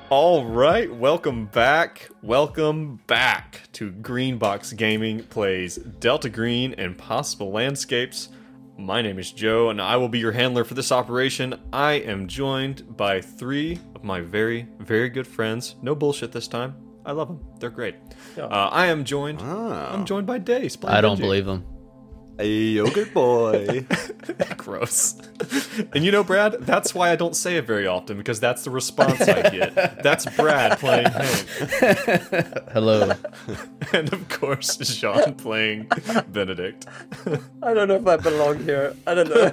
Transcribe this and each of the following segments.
All right, welcome back. Welcome back to Greenbox Gaming plays Delta Green and Possible Landscapes. My name is Joe, and I will be your handler for this operation. I am joined by three of my very, very good friends. No bullshit this time. I love them. They're great. I am joined. I'm joined by Dace. I don't believe them. A yogurt boy. Gross. And you know, Brad, that's why I don't say it very often, because that's the response I get. That's Brad playing Hank. Hello. And of course, Jean playing Benedict. I don't know if I belong here. I don't know.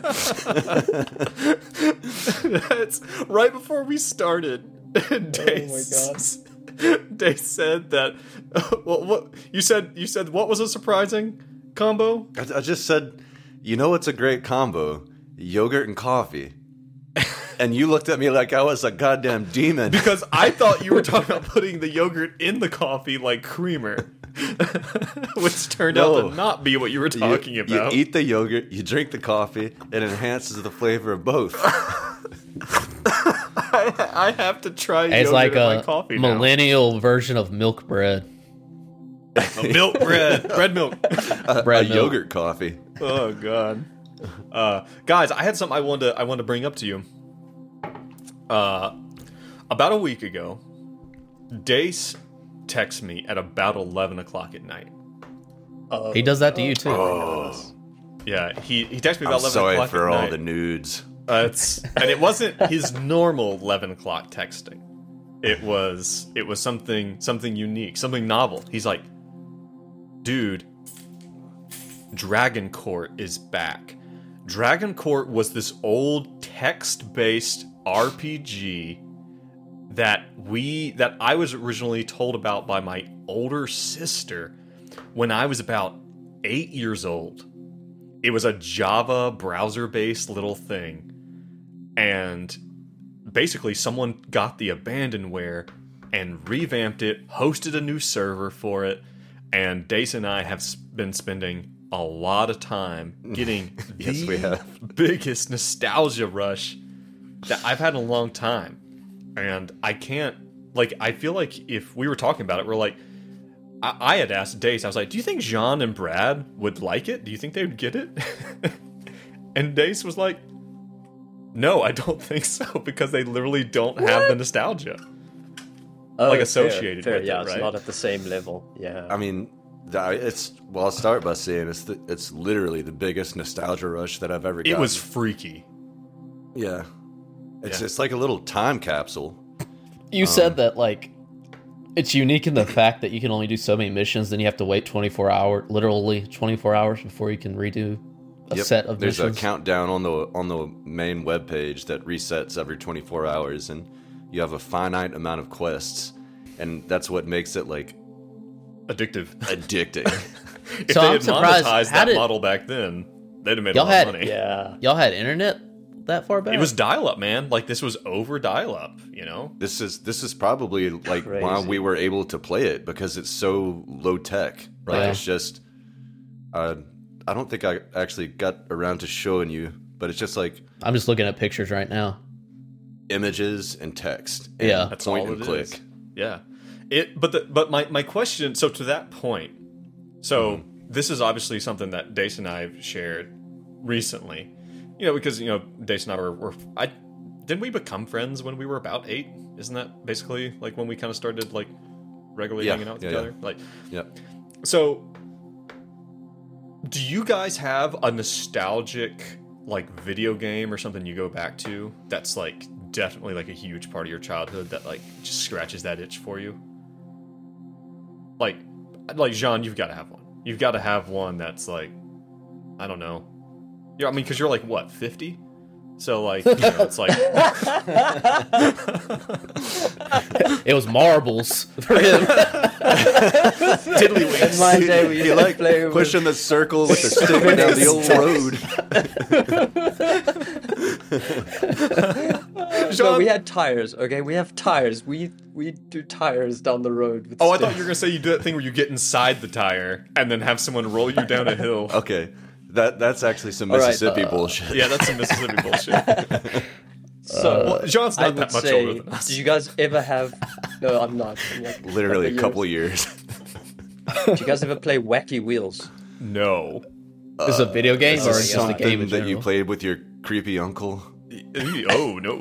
It's right before we started. Dace, Dace said that. What you said? You said what was a surprising combo? I just said, you know what's a great combo? Yogurt and coffee. And you looked at me like I was a goddamn demon. Because I thought you were talking about putting the yogurt in the coffee like creamer. Which turned out to not be what you were talking about. You eat the yogurt, you drink the coffee, it enhances the flavor of both. I have to try It's yogurt like in my a coffee now. millennial version of milk bread. Milk bread. Bread milk. Bread a milk. yogurt coffee. Oh god. Guys, I had something I wanted to bring up to you. About a week ago, Dace texted me at about 11 o'clock at night. He does that to you too. Oh, Yeah, he texted me I'm about 11 sorry o'clock for at all night. the nudes. And it wasn't his normal 11 o'clock texting. It was something unique, something novel. He's like, dude, Dragon Court is back. Dragon Court was this old text-based RPG that I was originally told about by my older sister when I was about 8 years old. It was a Java browser-based little thing. And basically someone got the abandonware and revamped it, hosted a new server for it, and Dace and I have been spending a lot of time getting Yes, we have. biggest nostalgia rush that I've had in a long time. And I can't, I feel like if we were talking about it, we're like, I had asked Dace, I was like, do you think Jean and Brad would like it? Do you think they would get it? And Dace was like, no, I don't think so, because they literally don't have the nostalgia. Associated fair, with yeah, it, right? it's not at the same level. Yeah. I mean, I'll start by saying it's literally the biggest nostalgia rush that I've ever gotten. It was freaky. Yeah. Yeah. It's like a little time capsule. You said that it's unique in the fact that you can only do so many missions, then you have to wait 24 hours before you can redo a set of There's missions. a countdown on the main webpage that resets every 24 hours, and you have a finite amount of quests, and that's what makes it Addictive. addicting. If So they I'm had surprised, monetized how that did- model back then, they'd have made a Y'all lot had- of money. Yeah. Y'all had internet that far back? It was dial-up, man. This was over dial-up, you know? This is probably why Crazy. we were able to play it, because it's so low tech. Right. It's just I don't think I actually got around to showing you, but it's just I'm just looking at pictures right now. images and text. And Yeah. That's point all and it click. is. Yeah. But my question, so to that point, so this is obviously something that Dace and I have shared recently. You know, because, Dace and I were didn't we become friends when we were about 8? Isn't that basically when we kind of started regularly hanging out together? Yep. So do you guys have a nostalgic video game or something you go back to that's definitely a huge part of your childhood that just scratches that itch for you? Like Jean, you've got to have one. You've got to have one that's I don't know. Yeah, I mean, because you're what, 50? So it's It was marbles for him. tiddlywinks. In my day, we used to play with Pushing the circle with the stick down the old road. No, we had tires. Okay, we have tires. We do tires down the road. With Oh, I thought sticks. you were gonna say you do that thing where you get inside the tire and then have someone roll you down a hill. Okay, that's actually some All right, Mississippi bullshit. Yeah, that's some Mississippi bullshit. So Well, John's I not that would much say, older than us. did you guys ever have? No, I'm not. I'm like Literally a couple of years. Did you guys ever play Wacky Wheels? No. Is it a video game Is or this just a game in something that you general? played with your creepy uncle? Oh no.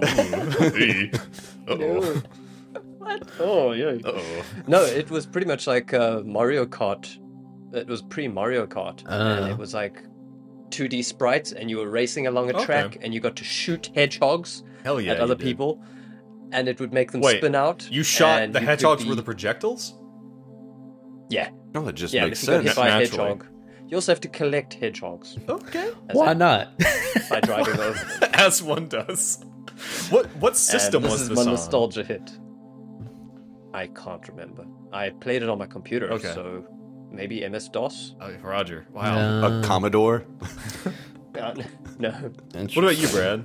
Uh-oh. What? Oh yeah. Uh-oh. No, it was pretty much like Mario Kart. It was pre Mario Kart, and it was like 2D sprites, and you were racing along a Okay. track, and you got to shoot hedgehogs Hell yeah. at other you did. people, and it would make them Wait, spin out. You shot and the you hedgehogs could were be- the projectiles? Yeah, No, it just yeah. makes If you got hit sense. by a Naturally. hedgehog, you also have to collect hedgehogs Okay. Why not? by driving over them. As one does. What system and was this this is my on? nostalgia hit. I can't remember. I played it on my computer, Okay. so maybe MS DOS. Oh, Roger. Wow. A Commodore? No. What about you, Brad?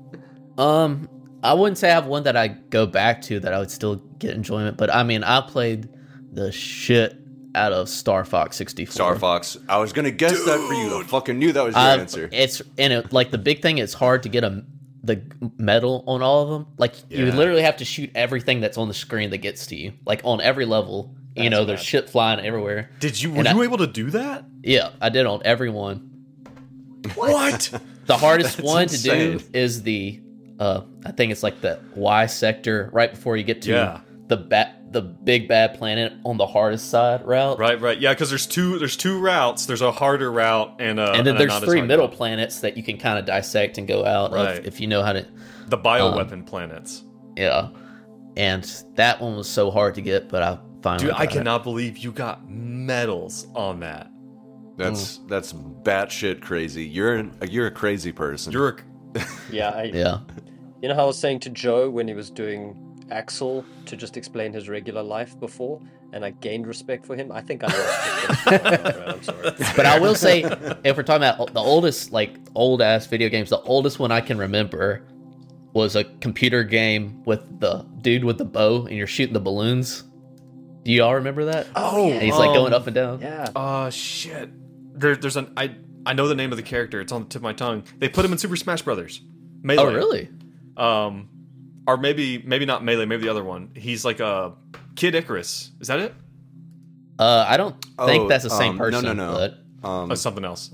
I wouldn't say I have one that I go back to that I would still get enjoyment, but I mean, I played the shit out of Star Fox 64. Star Fox. I was going to guess that for you. I fucking knew that was your answer. It's like the big thing. It's hard to get the medal on all of them. Like you Yeah. literally have to shoot everything that's on the screen that gets to you. Like on every level, you know, there's shit flying everywhere. Were you able to do that? Yeah, I did on every one. What? The hardest That's one to insane. do is the I think it's like the Y sector right before you get to Yeah. the big bad planet on the hardest side route. Right. Yeah, because there's two routes. There's a harder route and And then a there's not as 3 hard middle route. planets that you can kind of dissect and go out Right. of if you know how to. The bioweapon planets. Yeah, and that one was so hard to get, but I finally. Dude, I got it. cannot believe you got medals on that. That's batshit crazy. You're a crazy person. You're a, Yeah, Yeah, You know how I was saying to Joe when he was doing Axel to just explain his regular life before, and I gained respect for him? I think I lost it. I'm sorry. but I will say, if we're talking about the oldest, like old ass video games, the oldest one I can remember was a computer game with the dude with the bow, and you're shooting the balloons. Do you all remember that? Oh, And he's like going up and down. Yeah. shit. There's an I know the name of the character. It's on the tip of my tongue. They put him in Super Smash Brothers. Melee. Oh, really? Or maybe not Melee, maybe the other one. He's like a Kid Icarus. Is that it? I don't think that's the same no, person. no. But Oh, something else.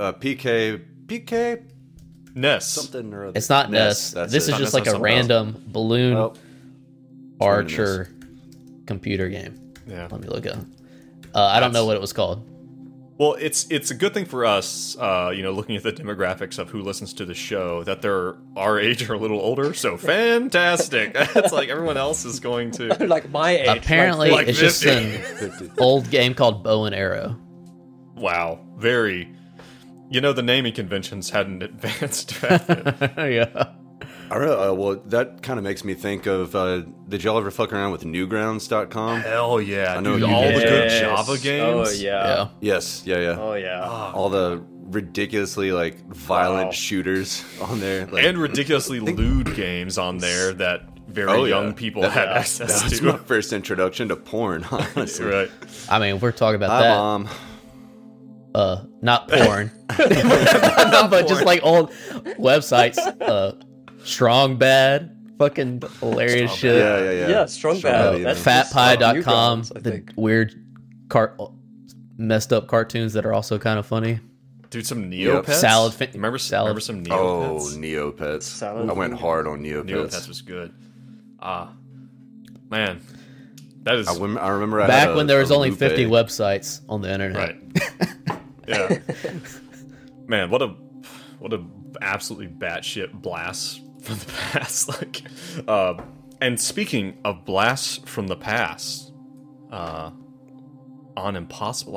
PK Ness. something or other. it's not Ness. That's This it. is just Ness, like a something else. random balloon Well, archer computer game. Yeah. Let me look up. I don't know what it was called. Well, it's a good thing for us, looking at the demographics of who listens to the show, that they're our age or a little older. So fantastic! It's like everyone else is going to. Like my age. Apparently, like it's just 50. an old game called Bow and Arrow. Wow, very. The naming conventions hadn't advanced back then. Yeah. well, that kind of makes me think of. Did y'all ever fuck around with Newgrounds.com? Hell yeah! I know dude, you all did. the good Yes. Java games. Oh, yeah. Yeah. Yes, yeah. Oh, yeah. All the ridiculously violent Wow. shooters on there, like, And ridiculously lewd games on there that very young people had access That's to. my first introduction to porn, honestly. Right. I mean, we're talking about Hi, that. Mom. Not porn. but just like old websites. Strong Bad. Fucking hilarious shit. Yeah. Yeah, Strong Bad. Bad. Fatpie.com. Newgrounds, I The think. weird, messed up cartoons that are also kind of funny. Dude, some Neopets. Salad. Remember some Oh, Neopets? Neopets. Salad I went Finger. hard on Neopets. Neopets was good. Man, that is I remember I Back had when there was a only Lupe. 50 websites on the internet. right. Yeah, man, what a absolutely batshit blast from the past. And speaking of blasts from the past, on Impossible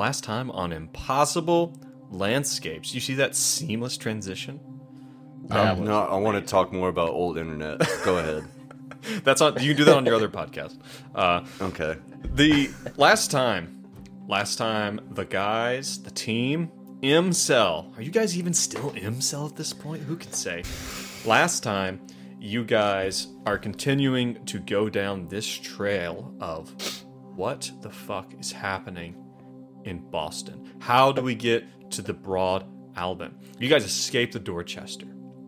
Landscapes, you see that seamless transition? No, I want to talk more about old internet. Go ahead. That's on. You can do that on your other podcast. Okay. The last time the guys, the team, M-Cell. Are you guys even still M-Cell at this point? Who can say? Last time, you guys are continuing to go down this trail of what the fuck is happening in Boston. How do we get to the Broad Albin? You guys escaped the Dorchester.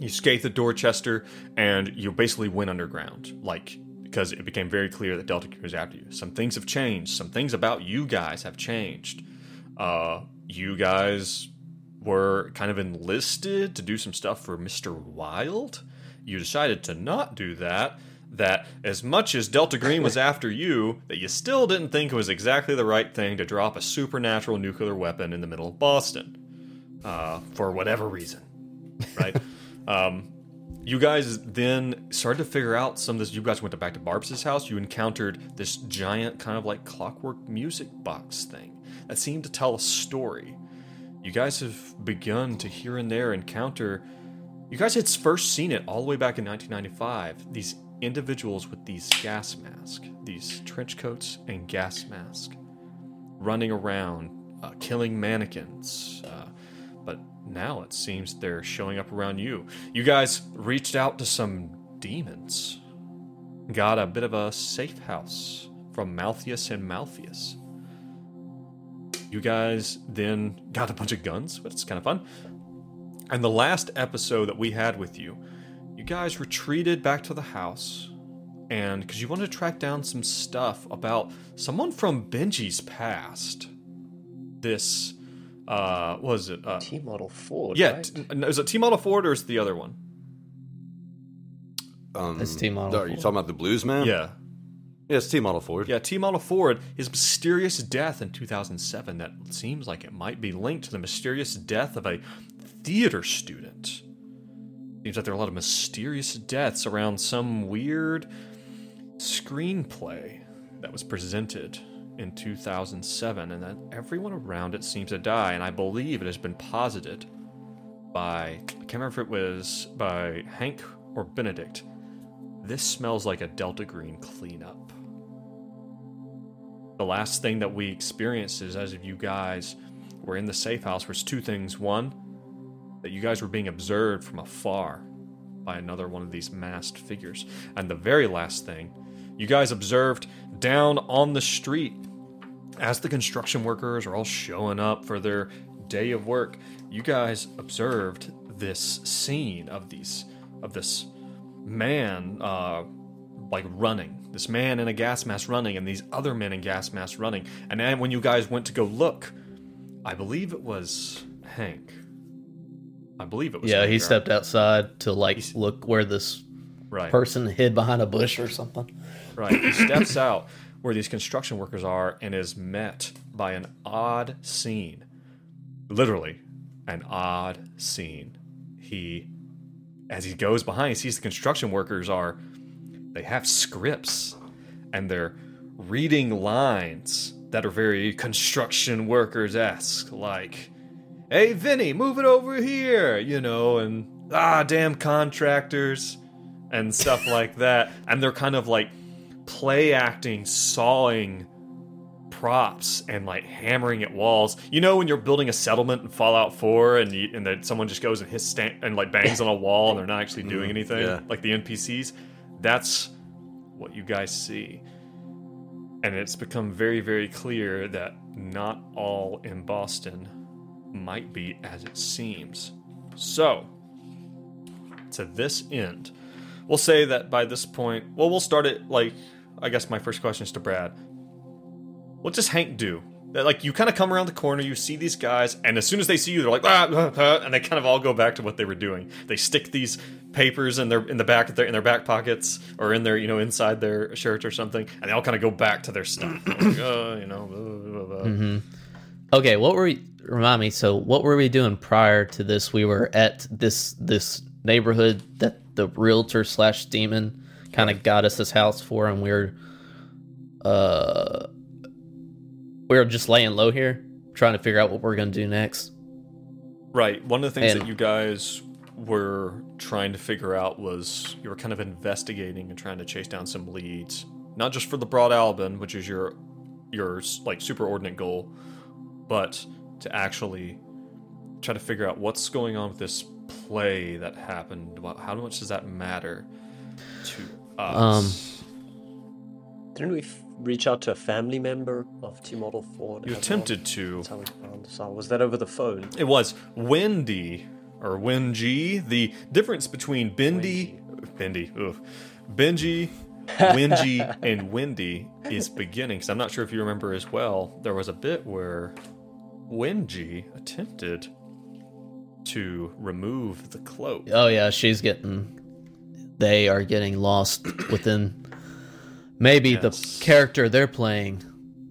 You scathed the Dorchester, and you basically went underground, because it became very clear that Delta Green was after you. Some things have changed. Some things about you guys have changed. You guys were kind of enlisted to do some stuff for Mr. Wild. You decided to not do that. That as much as Delta Green was after you, that you still didn't think it was exactly the right thing to drop a supernatural nuclear weapon in the middle of Boston. For whatever reason. Right? You guys then started to figure out some of this. You guys went back to Barb's house. You encountered this giant kind of like clockwork music box thing that seemed to tell a story. You guys have begun to here and there encounter... You guys had first seen it all the way back in 1995. These individuals with these gas masks, these trench coats and gas masks, running around, killing mannequins. But now it seems they're showing up around you. You guys reached out to some demons. Got a bit of a safe house from Malthius and Malpheus. You guys then got a bunch of guns, but it's kind of fun. And the last episode that we had with you, you guys retreated back to the house, and because you wanted to track down some stuff about someone from Benji's past. This, what was it? T-Model Ford, yeah, right? Is it T-Model Ford or is it the other one? It's T-Model Are you Ford. talking about the Blues Man? Yeah. Yeah, it's T-Model Ford. Yeah, T-Model Ford, his mysterious death in 2007 that seems like it might be linked to the mysterious death of a theater student. Seems like there are a lot of mysterious deaths around some weird screenplay that was presented in 2007, and that everyone around it seems to die, and I believe it has been posited by, I can't remember if it was by Hank or Benedict. This smells like a Delta Green cleanup. The last thing that we experienced is as if you guys were in the safe house was two things. One, that you guys were being observed from afar by another one of these masked figures. And the very last thing, you guys observed down on the street as the construction workers are all showing up for their day of work. You guys observed this scene of this man running. This man in a gas mask running, and these other men in gas masks running. And then when you guys went to go look, I believe it was Hank. Yeah, he stepped outside to look where this person hid behind a bush or something. Right. He steps out where these construction workers are and is met by an odd scene. Literally, an odd scene. As he goes behind, he sees the construction workers they have scripts, and they're reading lines that are very construction workers-esque, like, "Hey, Vinny, move it over here," and, damn contractors, and stuff like that. And they're kind of like play acting, sawing props and like hammering at walls. When you're building a settlement in Fallout 4 and then someone just goes and hits and like bangs on a wall and they're not actually doing anything, like the NPCs. That's what you guys see. And it's become very, very clear that not all in Boston might be as it seems. So, to this end, we'll say that by this point, we'll start it I guess my first question is to Brad. What does Hank do? You kind of come around the corner, you see these guys, and as soon as they see you, they're like, and they kind of all go back to what they were doing. They stick these papers in their back pockets, or in their inside their shirts or something, and they all kind of go back to their stuff. Blah, blah, blah. Mm-hmm. Okay, remind me, so what were we doing prior to this? We were at this neighborhood that the realtor / demon kind of got us this house for, and we were just laying low here, trying to figure out what we're going to do next. Right. One of the things that you guys were trying to figure out was you were kind of investigating and trying to chase down some leads, not just for the Broad Albin, which is your superordinate goal, but to actually try to figure out what's going on with this play that happened. How much does that matter to us? Didn't we reach out to a family member of T-Model Ford? You attempted to. That's how we found this out. Was that over the phone? It was. Wendy or Wenji. The difference between Benji, Wenji, and Wendy is beginning. Because I'm not sure if you remember as well, there was a bit where Wenji attempted to remove the cloak. Oh yeah, they are getting lost within maybe the character they're playing.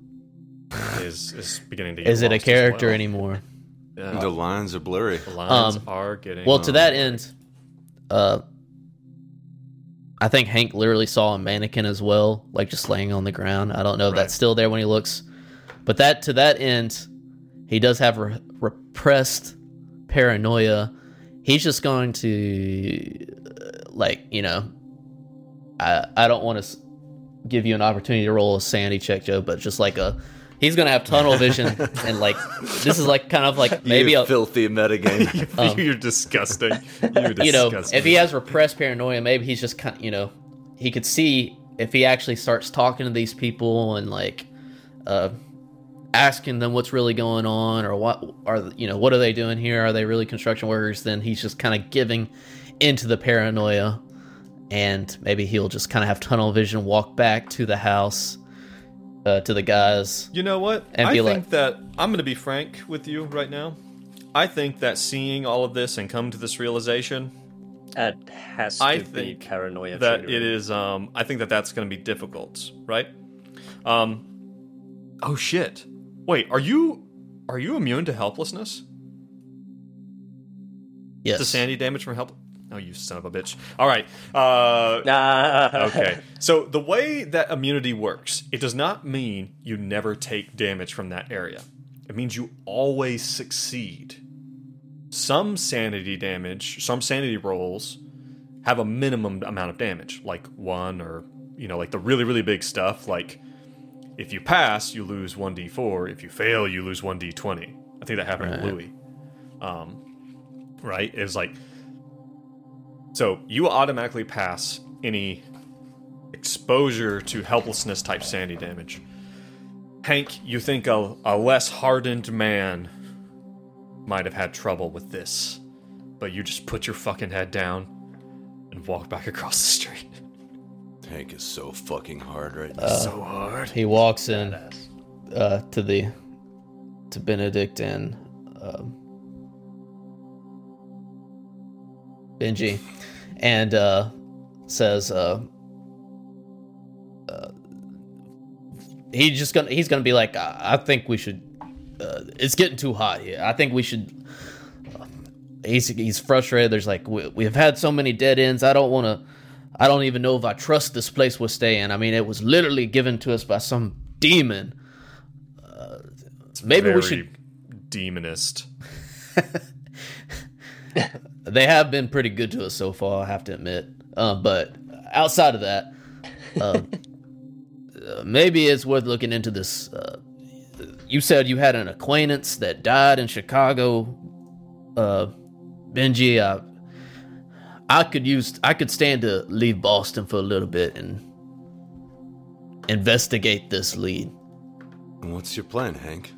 Is beginning to get Is it a lost as character well. anymore? The lines are blurry. The lines are getting... Well, to that end, I think Hank literally saw a mannequin as well, like just laying on the ground. I don't know if that's still there when he looks. But to that end, he does have repressed paranoia. He's just going to, I don't want to give you an opportunity to roll a sanity check, Joe, but just he's gonna have tunnel vision, and this is kind of maybe a filthy metagame. You're disgusting. You're disgusting. If he has repressed paranoia, maybe he's just he could see if he actually starts talking to these people and asking them what's really going on, or what are they doing here? Are they really construction workers? Then he's just kind of giving into the paranoia, and maybe he'll just kind of have tunnel vision, walk back to the house. To the guys. You know what? And I think that I'm going to be frank with you right now. I think that seeing all of this and come to this realization, it has to be paranoia. That it is. I think that that's going to be difficult, right? Oh shit! Wait, are you immune to helplessness? Yes. To sanity damage from help. Oh, you son of a bitch. All right. Okay. So the way that immunity works, it does not mean you never take damage from that area. It means you always succeed. Some sanity rolls have a minimum amount of damage, like 1 or, like the really, really big stuff. Like if you pass, you lose 1d4. If you fail, you lose 1d20. I think that happened to Louis. Right? It was so you automatically pass any exposure to helplessness type sanity damage. Hank, you think a less hardened man might have had trouble with this, but you just put your fucking head down and walk back across the street. Hank is so fucking hard right now. So hard. He walks in to Benedict and Benji, and says he's gonna be like, I think we should. It's getting too hot here. I think we should. He's frustrated. There's we've had so many dead ends. I don't even know if I trust this place we're staying. I mean, it was literally given to us by some demon. Maybe we should. Demonist. They have been pretty good to us so far, I have to admit. But outside of that, maybe it's worth looking into this. You said you had an acquaintance that died in Chicago. Benji, I could stand to leave Boston for a little bit and investigate this lead. What's your plan, Hank?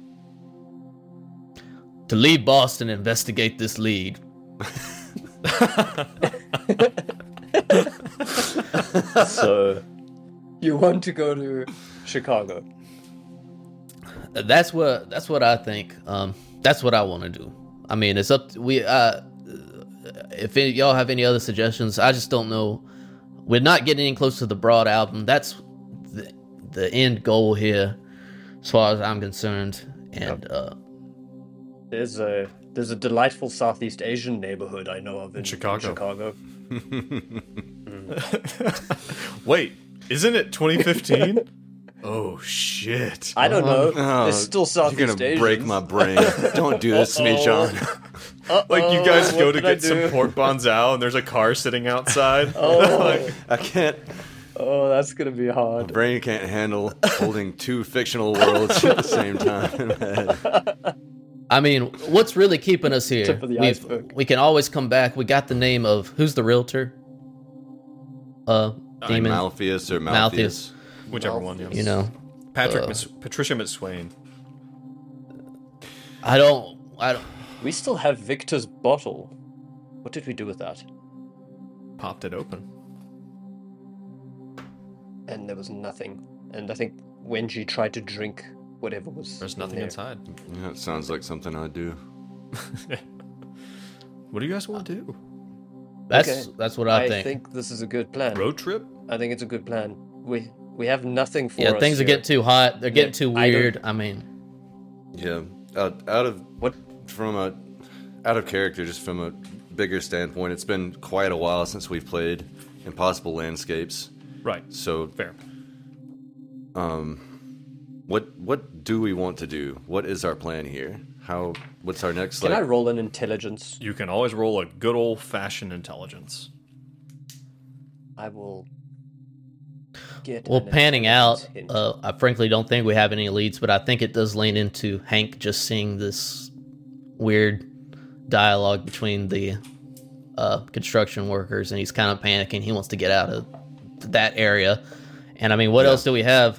To leave Boston and investigate this lead. So, you want to go to Chicago? That's what I think. That's what I want to do. I mean, it's up to if y'all have any other suggestions, I just don't know. We're not getting any close to the Broad album. That's the end goal here, as far as I'm concerned. And there's a delightful Southeast Asian neighborhood I know of in Chicago. Wait, isn't it 2015? Oh shit! I don't know. There's still Southeast You're gonna Asians. break my brain. Don't do this to me, John. Like you guys go to get some pork bonzao and there's a car sitting outside. I can't. Oh, that's gonna be My hard. brain can't handle holding two fictional worlds at the same time. I mean, what's really keeping us here? Tip of the iceberg. We can always come back. We got the name of who's the realtor? Demon. Malpheus or Malpheus. Whichever one, yeah. You know, Patricia McSwain. I don't. We still have Victor's bottle. What did we do with that? Popped it open. And there was nothing. And I think Wenji tried to drink whatever was. There's nothing there. inside. Yeah, it sounds like something I'd do. What do you guys want to do? That's what I I think. think this is a good plan. Road trip? I think it's a good plan. We have nothing for Yeah, us things are here. getting too hot. They're getting too I don't- weird. I mean, Yeah, out of What? out of character, just from a bigger standpoint, it's been quite a while since we've played Impossible Landscapes. Right. So, Fair. what do we want to do? What is our plan here? What's our next? Can I roll an intelligence? You can always roll a good old-fashioned intelligence. I will get. well, an panning out, intelligence hint. I frankly don't think we have any leads, but I think it does lean into Hank just seeing this weird dialogue between the construction workers, and he's kind of panicking. He wants to get out of that area. And I mean, what else do we have?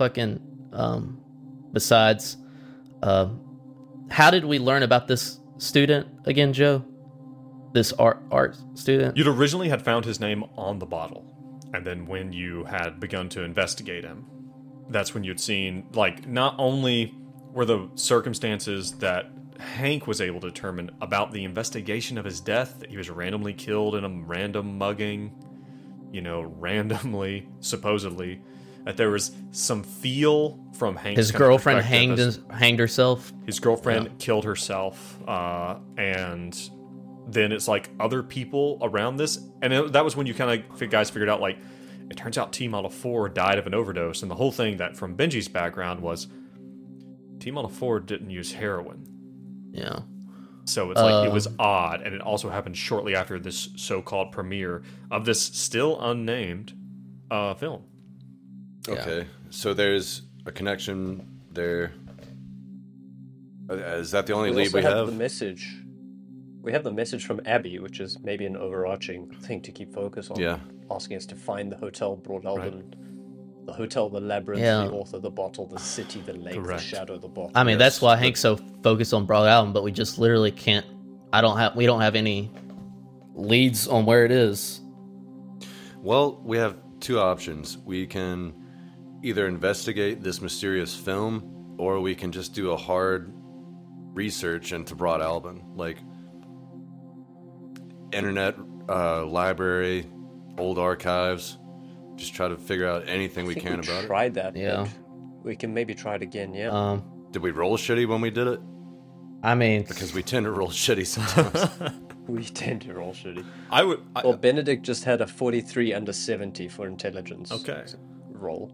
Besides, how did we learn about this student again, Joe? This art student? You'd originally had found his name on the bottle, and then when you had begun to investigate him, that's when you'd seen, like, not only were the circumstances that Hank was able to determine about the investigation of his death, that he was randomly killed in a random mugging, randomly, supposedly, that there was some feel from Hank's His kind of girlfriend perspective as- hanged herself. His girlfriend killed herself, and then it's like other people around this, and that was when you kind of guys figured out, like, it turns out T Model 4 died of an overdose, and the whole thing that from Benji's background was T Model 4 didn't use heroin, Yeah. so it's like it was odd, and it also happened shortly after this so-called premiere of this still unnamed film. Okay, so there's a connection there. Is that the only lead also we have have? the message. We have the message from Abby, which is maybe an overarching thing to keep focus on. Yeah. Asking us to find the hotel, Broad Albin, the hotel, the labyrinth, Yeah. the author, the bottle, the city, the lake, Correct. the shadow, the bottle. I mean, Yes, that's why but- Hank's so focused on Broad Album, but we just literally can't. We don't have any leads on where it is. Well, we have two options. We can either investigate this mysterious film, or we can just do a hard research into Broad Albin, like internet, library, old archives. Just try to figure out anything we I think can about it. tried that. Yeah. but we can maybe try it again. Yeah. Did we roll shitty when we did it? I mean, Because we tend to roll shitty sometimes. We tend to roll shitty. Well, Benedict just had a 43 under 70 for intelligence. Okay. Roll.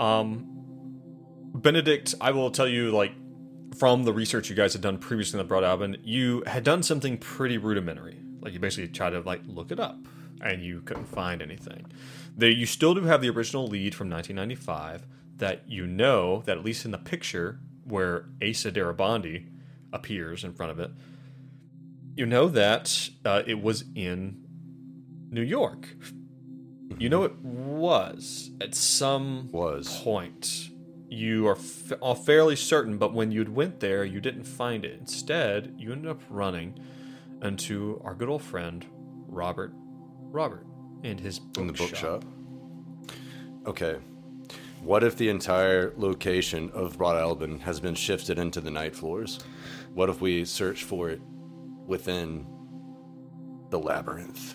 Benedict, I will tell you, like, from the research you guys had done previously in the Broad Albin, you had done something pretty rudimentary. Like, you basically tried to, like, look it up, and you couldn't find anything. You still do have the original lead from 1995 that you know that, at least in the picture where Asa Darabandi appears in front of it, you know that it was in New York. You know it was at some point. You are fairly certain, but when you'd went there, you didn't find it. Instead, you ended up running into our good old friend, Robert, and his bookshop. In the bookshop. Okay. What if the entire location of Broad Albin has been shifted into the night floors? What if we search for it within the labyrinth?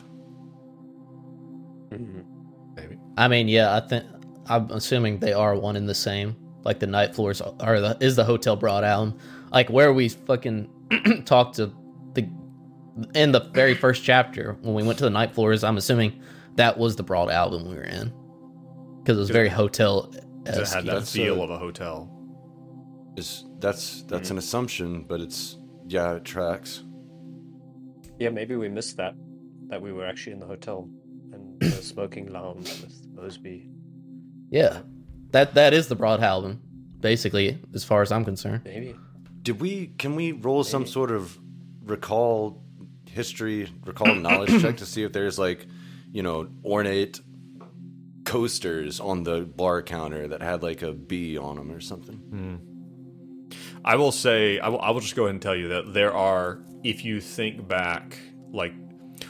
Maybe. I mean, yeah, I'm assuming they are one and the same. Like the night floors is the Hotel Broad Albin. Like where we fucking talked to in the very first chapter when we went to the night floors. I'm assuming that was the Broad Albin we were in because it was very hotel. It had that That's feel of a hotel. That's an assumption, but it tracks. Yeah, maybe we missed that we were actually in the hotel and the smoking lounge with Mosby. Yeah, that is the Broad Albin, basically, as far as I'm concerned. Maybe. Can we roll some sort of recall knowledge check to see if there's ornate coasters on the bar counter that had like a bee on them or something? I will say, I will just go ahead and tell you that there are, if you think back, like,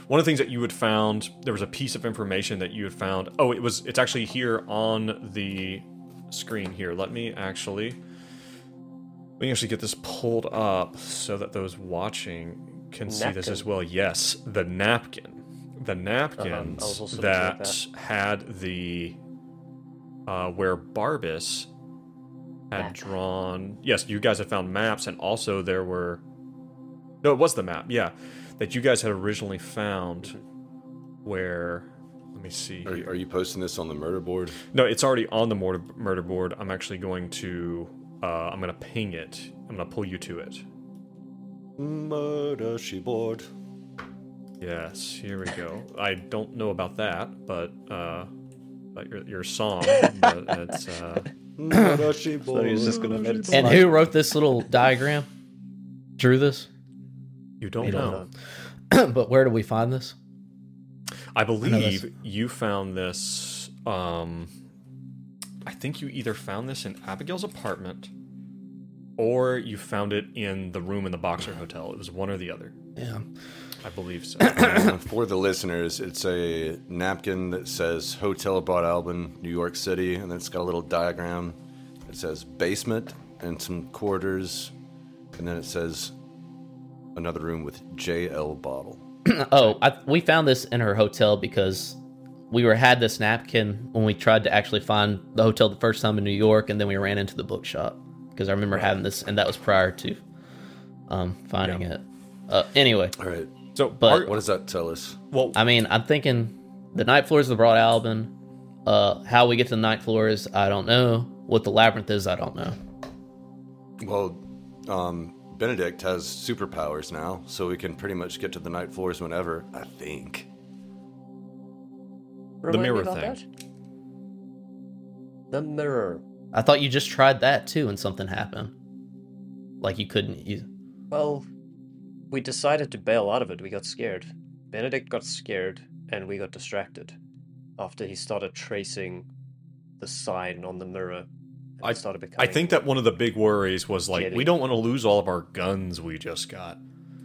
one of the things that you had found, there was a piece of information that you had found. Oh, it's actually here on the screen here. Let me actually get this pulled up so that those watching can see this as well. Yes, the napkin. The napkin I was also that, looking at had the where Barbas had Map. drawn. Yes, you guys had found maps, and also there were. No, it was the map. Yeah, that you guys had originally found. Where, let me see. Here. Are you posting this on the murder board? No, it's already on the murder board. I'm actually going to. I'm going to ping it. I'm going to pull you to it. Murder she board. Yes, here we go. I don't know about that, but your song. But it's. Murder she So board. he's just gonna let it And slide. who wrote this little diagram? Drew this? You don't You know. don't But where do we find this? I know believe you found this. I think you either found this in Abigail's apartment, or you found it in the room in the Boxer Hotel. It was one or the other. Yeah. I believe so. For the listeners, it's a napkin that says Hotel Broad Albin, New York City, and then it's got a little diagram. It says basement and some quarters, and then it says another room with JL bottle. Oh, we found this in her hotel because we had this napkin when we tried to actually find the hotel the first time in New York, and then we ran into the bookshop because I remember having this, and that was prior to finding it. Anyway, All right. So, But- What does that tell us? well, I mean, I'm thinking the night floors of the Broad Albin. How we get to the night floors, I don't know. What the labyrinth is, I don't know. Well, Benedict has superpowers now, so we can pretty much get to the night floors whenever, I think. Remind me mirror about thing. that? The mirror. I thought you just tried that too, and something happened. Like you couldn't. Well, we decided to bail out of it. We got scared. Benedict got scared, and we got distracted after he started tracing the sign on the mirror. And it started I becoming. think that one of the big worries was like, Getting- we don't want to lose all of our guns we just got.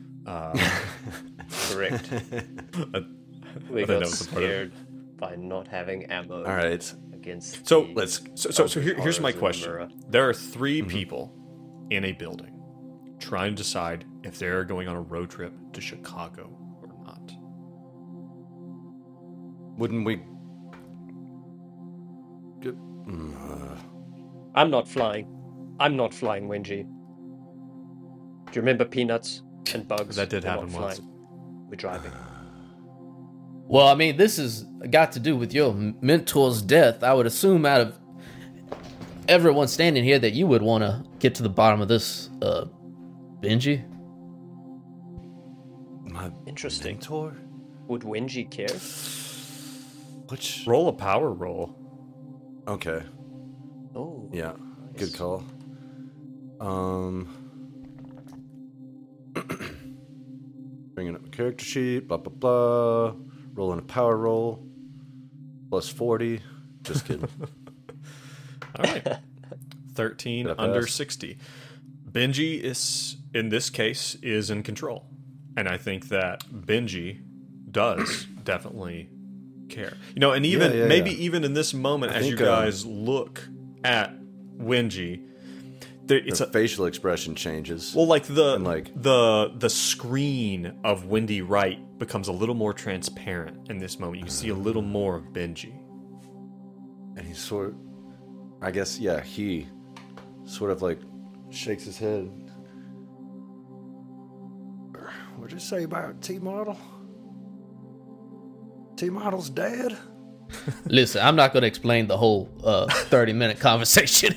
correct. We I think that got was the part of it. scared by not having ammo All right. against. So the let's. So here's my horrors of the question: mirror. there are 3 people in a building trying to decide if they're going on a road trip to Chicago or not. Wouldn't we... Get... I'm not flying. I'm not flying, Wenji. Do you remember Peanuts and Bugs? That did We're not happen once. flying. We're driving. Well, I mean, this has got to do with your mentor's death. I would assume out of everyone standing here that you would want to get to the bottom of this, Benji. My Interesting. mentor? Would Wenji care? Which... Roll a power roll. Okay. Oh. Yeah. Nice. Good call. Bringing up a character sheet, blah, blah, blah. Rolling a power roll. Plus 40. Just kidding. All right. 13 Did I under pass? 60. Benji is, in this case, is in control. And I think that Benji does definitely care. You know, and even Yeah, maybe yeah. even in this moment, I as you think, guys look at Wenji, it's The a facial expression changes. well, like And, like- the screen of Wendy Wright becomes a little more transparent in this moment. You can see a little more of Benji. And he sort of, I guess, yeah, he sort of like shakes his head. What'd you say about T-Model? T-Model's dead? Listen, I'm not going to explain the whole 30-minute conversation,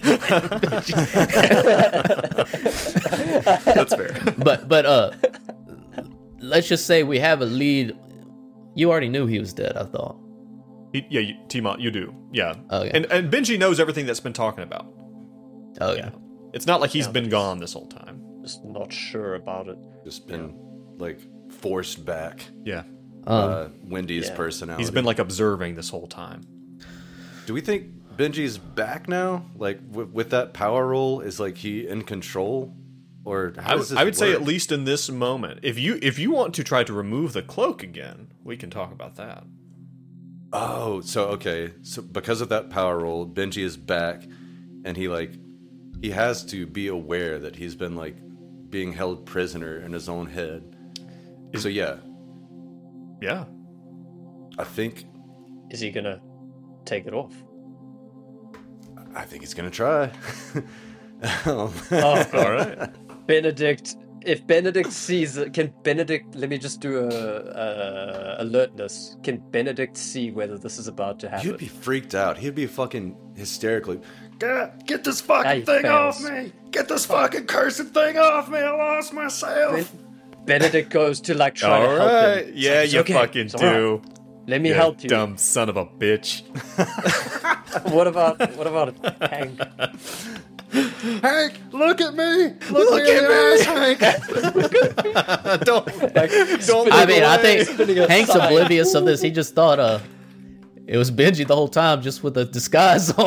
That's fair. but let's just say we have a lead. You already knew he was dead, I thought. T-Mont, you do. Yeah. Okay. And Benji knows everything that's been talking about. Oh Yeah. It's not like he's Yeah, been but gone this whole time. Just not sure about it. Just been like forced back. Yeah. Wendy's Yeah. personality. He's been like observing this whole time. Do we think Benji's back now? Like with that power roll, is like he in control Or how does this I would say work? at least in this moment. If you want to try to remove the cloak again, we can talk about that. Oh, so okay. So because of that power roll, Benji is back, and he has to be aware that he's been like being held prisoner in his own head. So yeah, Yeah. I think Is he gonna take it off? he's gonna try. Oh, All right. Benedict. If Benedict sees it, can Benedict? Let me just do a alertness. Can Benedict see whether this is about to happen? He'd be freaked out. He'd be fucking hysterical. Get this Ah, fucking he thing off fails. me! Get this fucking cursed thing off me! I lost myself. Benedict goes to like try All to help right. him. Yeah, It's you okay, fucking it's all right. do. Let me You help you. dumb son of a bitch. What about Hank? Hank, look at me! Look at me, Hank. don't. I mean, I away, think spinning aside. Hank's oblivious of this. He just thought it was Benji the whole time, just with a disguise on.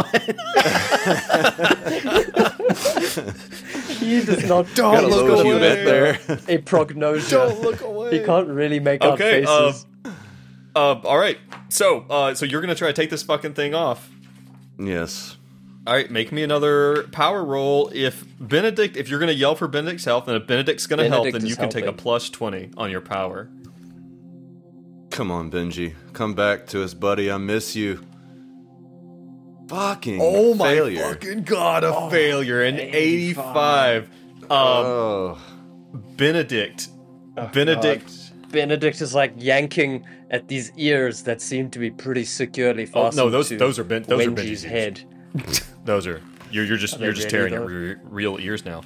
He does not Don't Got a look low away. Q bit there. a prognosis. Don't look away. He can't really make out Okay. faces. All right. So you're gonna try to take this fucking thing off. Yes. All right, make me another power roll. If you're gonna yell for Benedict's help, and if Benedict's gonna help, Benedict then you is can take a helping. plus 20 on your power. Come on, Benji. Come back to us, buddy. I miss you. Fucking failure. fucking god, a failure. An 85. Oh. Benedict. Oh, Benedict. God. Benedict is like yanking at these ears that seem to be pretty securely Oh, fastened. no, those to are Benji's Wenji's ears. head. Those are you're just they really tearing though? at real ears now.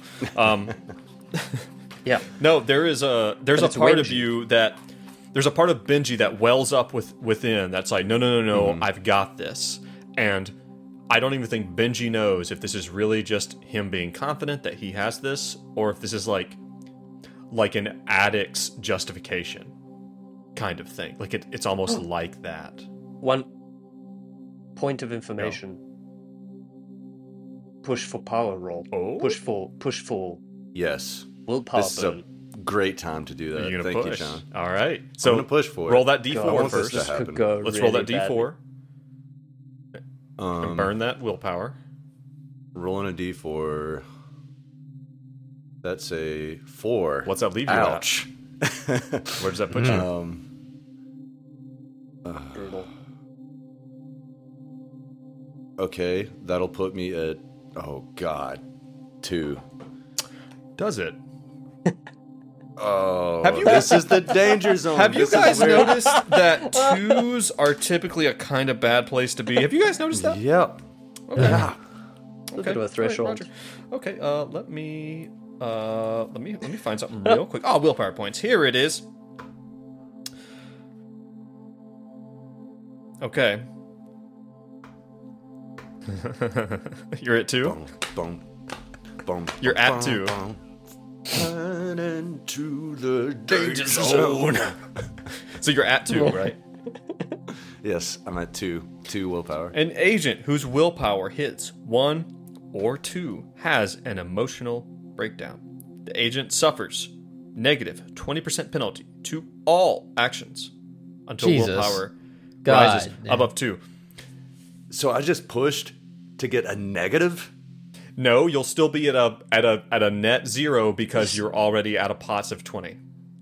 Yeah. No, there's a it's part of Wenji. you that there's a part of Benji that wells up within that's like no, I've got this. And I don't even think Benji knows if this is really just him being confident that he has this, or if this is like an addict's justification kind of thing. Like it's almost like that. One point of information. Push for power roll. Oh? Push for Yes. willpower This is burn. a great time to do that. You're gonna Thank push. you, John. All right. So I'm gonna push for it. roll that God, D4 I want this first. to this happen. could go Let's really roll that badly. D4 and burn that willpower. Rolling a D4. That's a 4. What's that leave you Ouch. at? Where does that put you? Brutal. Okay, that'll put me at, oh god, 2. Does it? Oh, Have you- this is the danger zone. Have you This is guys where- noticed that 2s are typically a kind of bad place to be? Have you guys noticed that? Yep. Yeah. Bit of a threshold. Okay, let me find something real quick. Oh, willpower points. Here it is. Okay. You're at 2? Boom, boom, boom. You're at boom, 2. boom. Turn into the danger zone. So you're at 2, right? Yes, I'm at 2. 2 willpower. An agent whose willpower hits 1 or 2 has an emotional breakdown. The agent suffers negative 20% penalty to all actions until Jesus. willpower God, rises man. above 2. So I just pushed to get a negative? No, you'll still be at a net 0 because you're already at a pots of 20.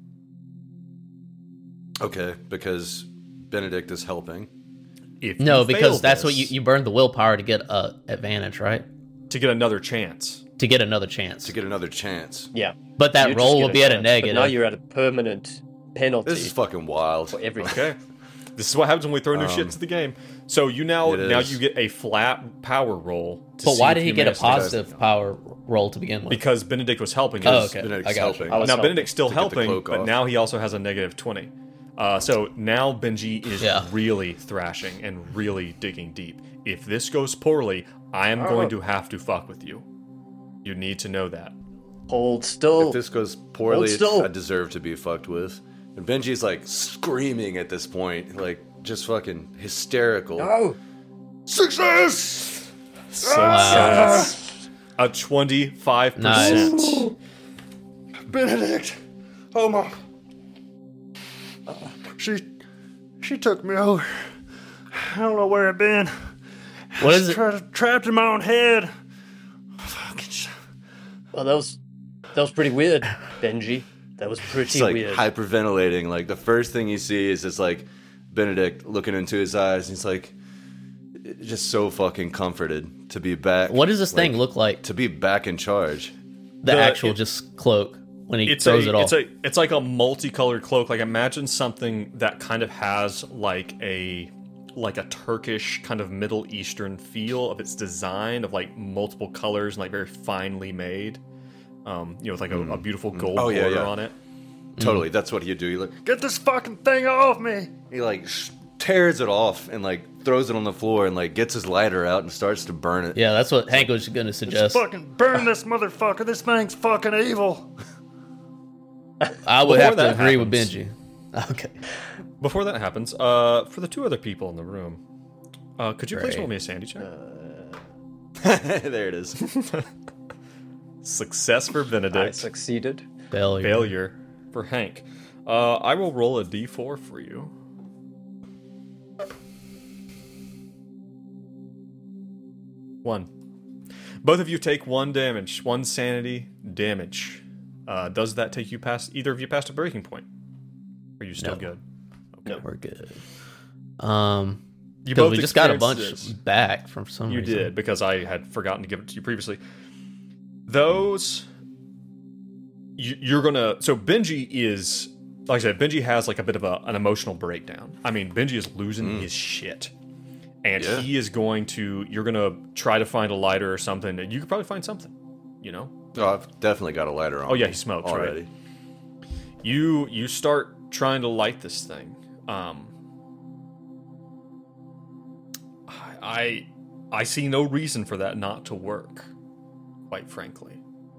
Okay, because Benedict is helping. If No, you fail because that's what this, you burned the willpower to get a advantage, right? to get another chance. To get another chance. To get another chance. Yeah. But that You just roll get will be at a chance, negative. But now you're at a permanent penalty This is fucking wild. for everything. Okay. This is what happens when we throw new shit into the game. So you now It now is. you get a flat power roll. To But see why if did he you get a manage to get positive power roll to begin with? Because Benedict was helping Oh, us. okay. Benedict's I got you. helping. I was Now helping. Benedict's still To get the helping, cloak but off. now he also has a negative 20. So now Benji is Yeah. really thrashing and really digging deep. If this goes poorly, I am going to have to fuck with you. You need to know that. Hold still. If this goes poorly, Hold still. I deserve to be fucked with. And Benji's like screaming at this point, like just fucking hysterical. No. Success! So Wow. a 25%. Nice. Benedict. Oh my. She took me over. I don't know where I've been. What is it? Trapped in my own head. Fucking shit. Well, that was pretty weird, Benji. That was pretty He's like weird. hyperventilating. Like the first thing you see is just like Benedict looking into his eyes. And he's like, just so fucking comforted to be back. What does this thing look like? To be back in charge. The actual just cloak when he throws it off. It's like a multicolored cloak. Like imagine something that kind of has like a Turkish kind of Middle Eastern feel of its design of like multiple colors and like very finely made. With like a beautiful gold border on it. Totally, that's what he'd do. He like, get this fucking thing off me. He like tears it off and like throws it on the floor and like gets his lighter out and starts to burn it. Yeah, that's what Hank was going to suggest. Fucking burn this motherfucker. This thing's fucking evil. I would have to that agree with happens- Benji. Okay. Before that happens, for the two other people in the room, could you please Great. roll me a sanity check? There it is. Success for I Benedict. succeeded. Failure for Hank. I will roll a d4 for you. 1. Both of you take 1 damage, 1 sanity damage. Does that take you past either of you past a breaking point? Are you still No. good? No, we're good. You Because we just got a bunch experienced this. back from some You reason. did, because I had forgotten to give it to you previously. Those, you're gonna. So Benji is, like I said, Benji has like a bit of an emotional breakdown. I mean, Benji is losing his shit, and he is going to. You're gonna try to find a lighter or something. And you could probably find something, you know. Oh, I've definitely got a lighter on. Oh yeah, me he smokes already. right. You start trying to light this thing. I see no reason for that not to work, quite frankly.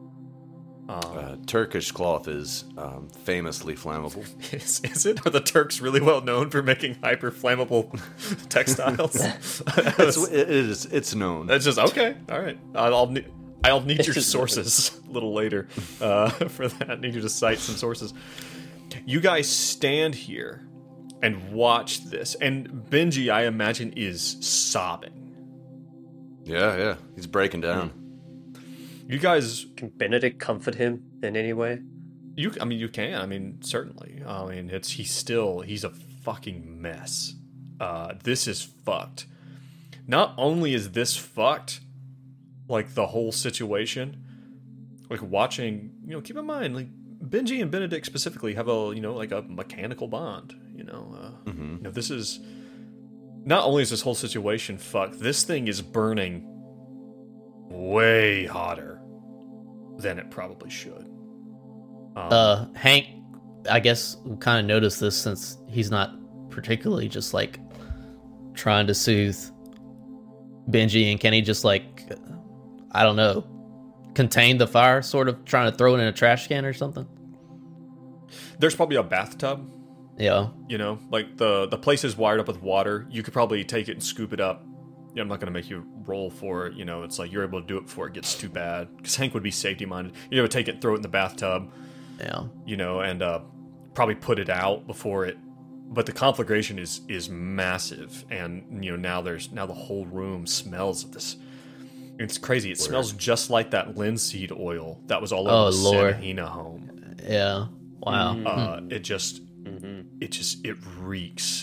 Turkish cloth is famously flammable. Is it? Are the Turks really well known for making hyper flammable textiles? It's known. That's just okay. All right. I'll need your just- sources a little later for that. I need you to cite some sources. You guys stand here and watch this, and Benji, I imagine, is sobbing. Yeah. He's breaking down. You guys, Can Benedict comfort him in any way? you can. I mean, certainly. I mean, he's a fucking mess. This is fucked. Not only is this fucked, like the whole situation, like watching, keep in mind, like Benji and Benedict specifically have like a mechanical bond, this is, not only is this whole situation fucked, this thing is burning way hotter than it probably should. Hank, I guess, kind of noticed this since he's not particularly just like trying to soothe Benji, and can he just like, I don't know, contain the fire, sort of trying to throw it in a trash can or something? There's probably a bathtub, Yeah. like the place is wired up with water. You could probably take it and scoop it up. I'm not going to make you roll for it. It's like you're able to do it before it gets too bad. Because Hank would be safety minded. You're able to take it, throw it in the bathtub, Yeah. and probably put it out before it. But the conflagration is massive, and now the whole room smells of this. It's crazy. It smells just like that linseed oil that was all over the Lord. Sanahina home. Yeah. Wow. It reeks.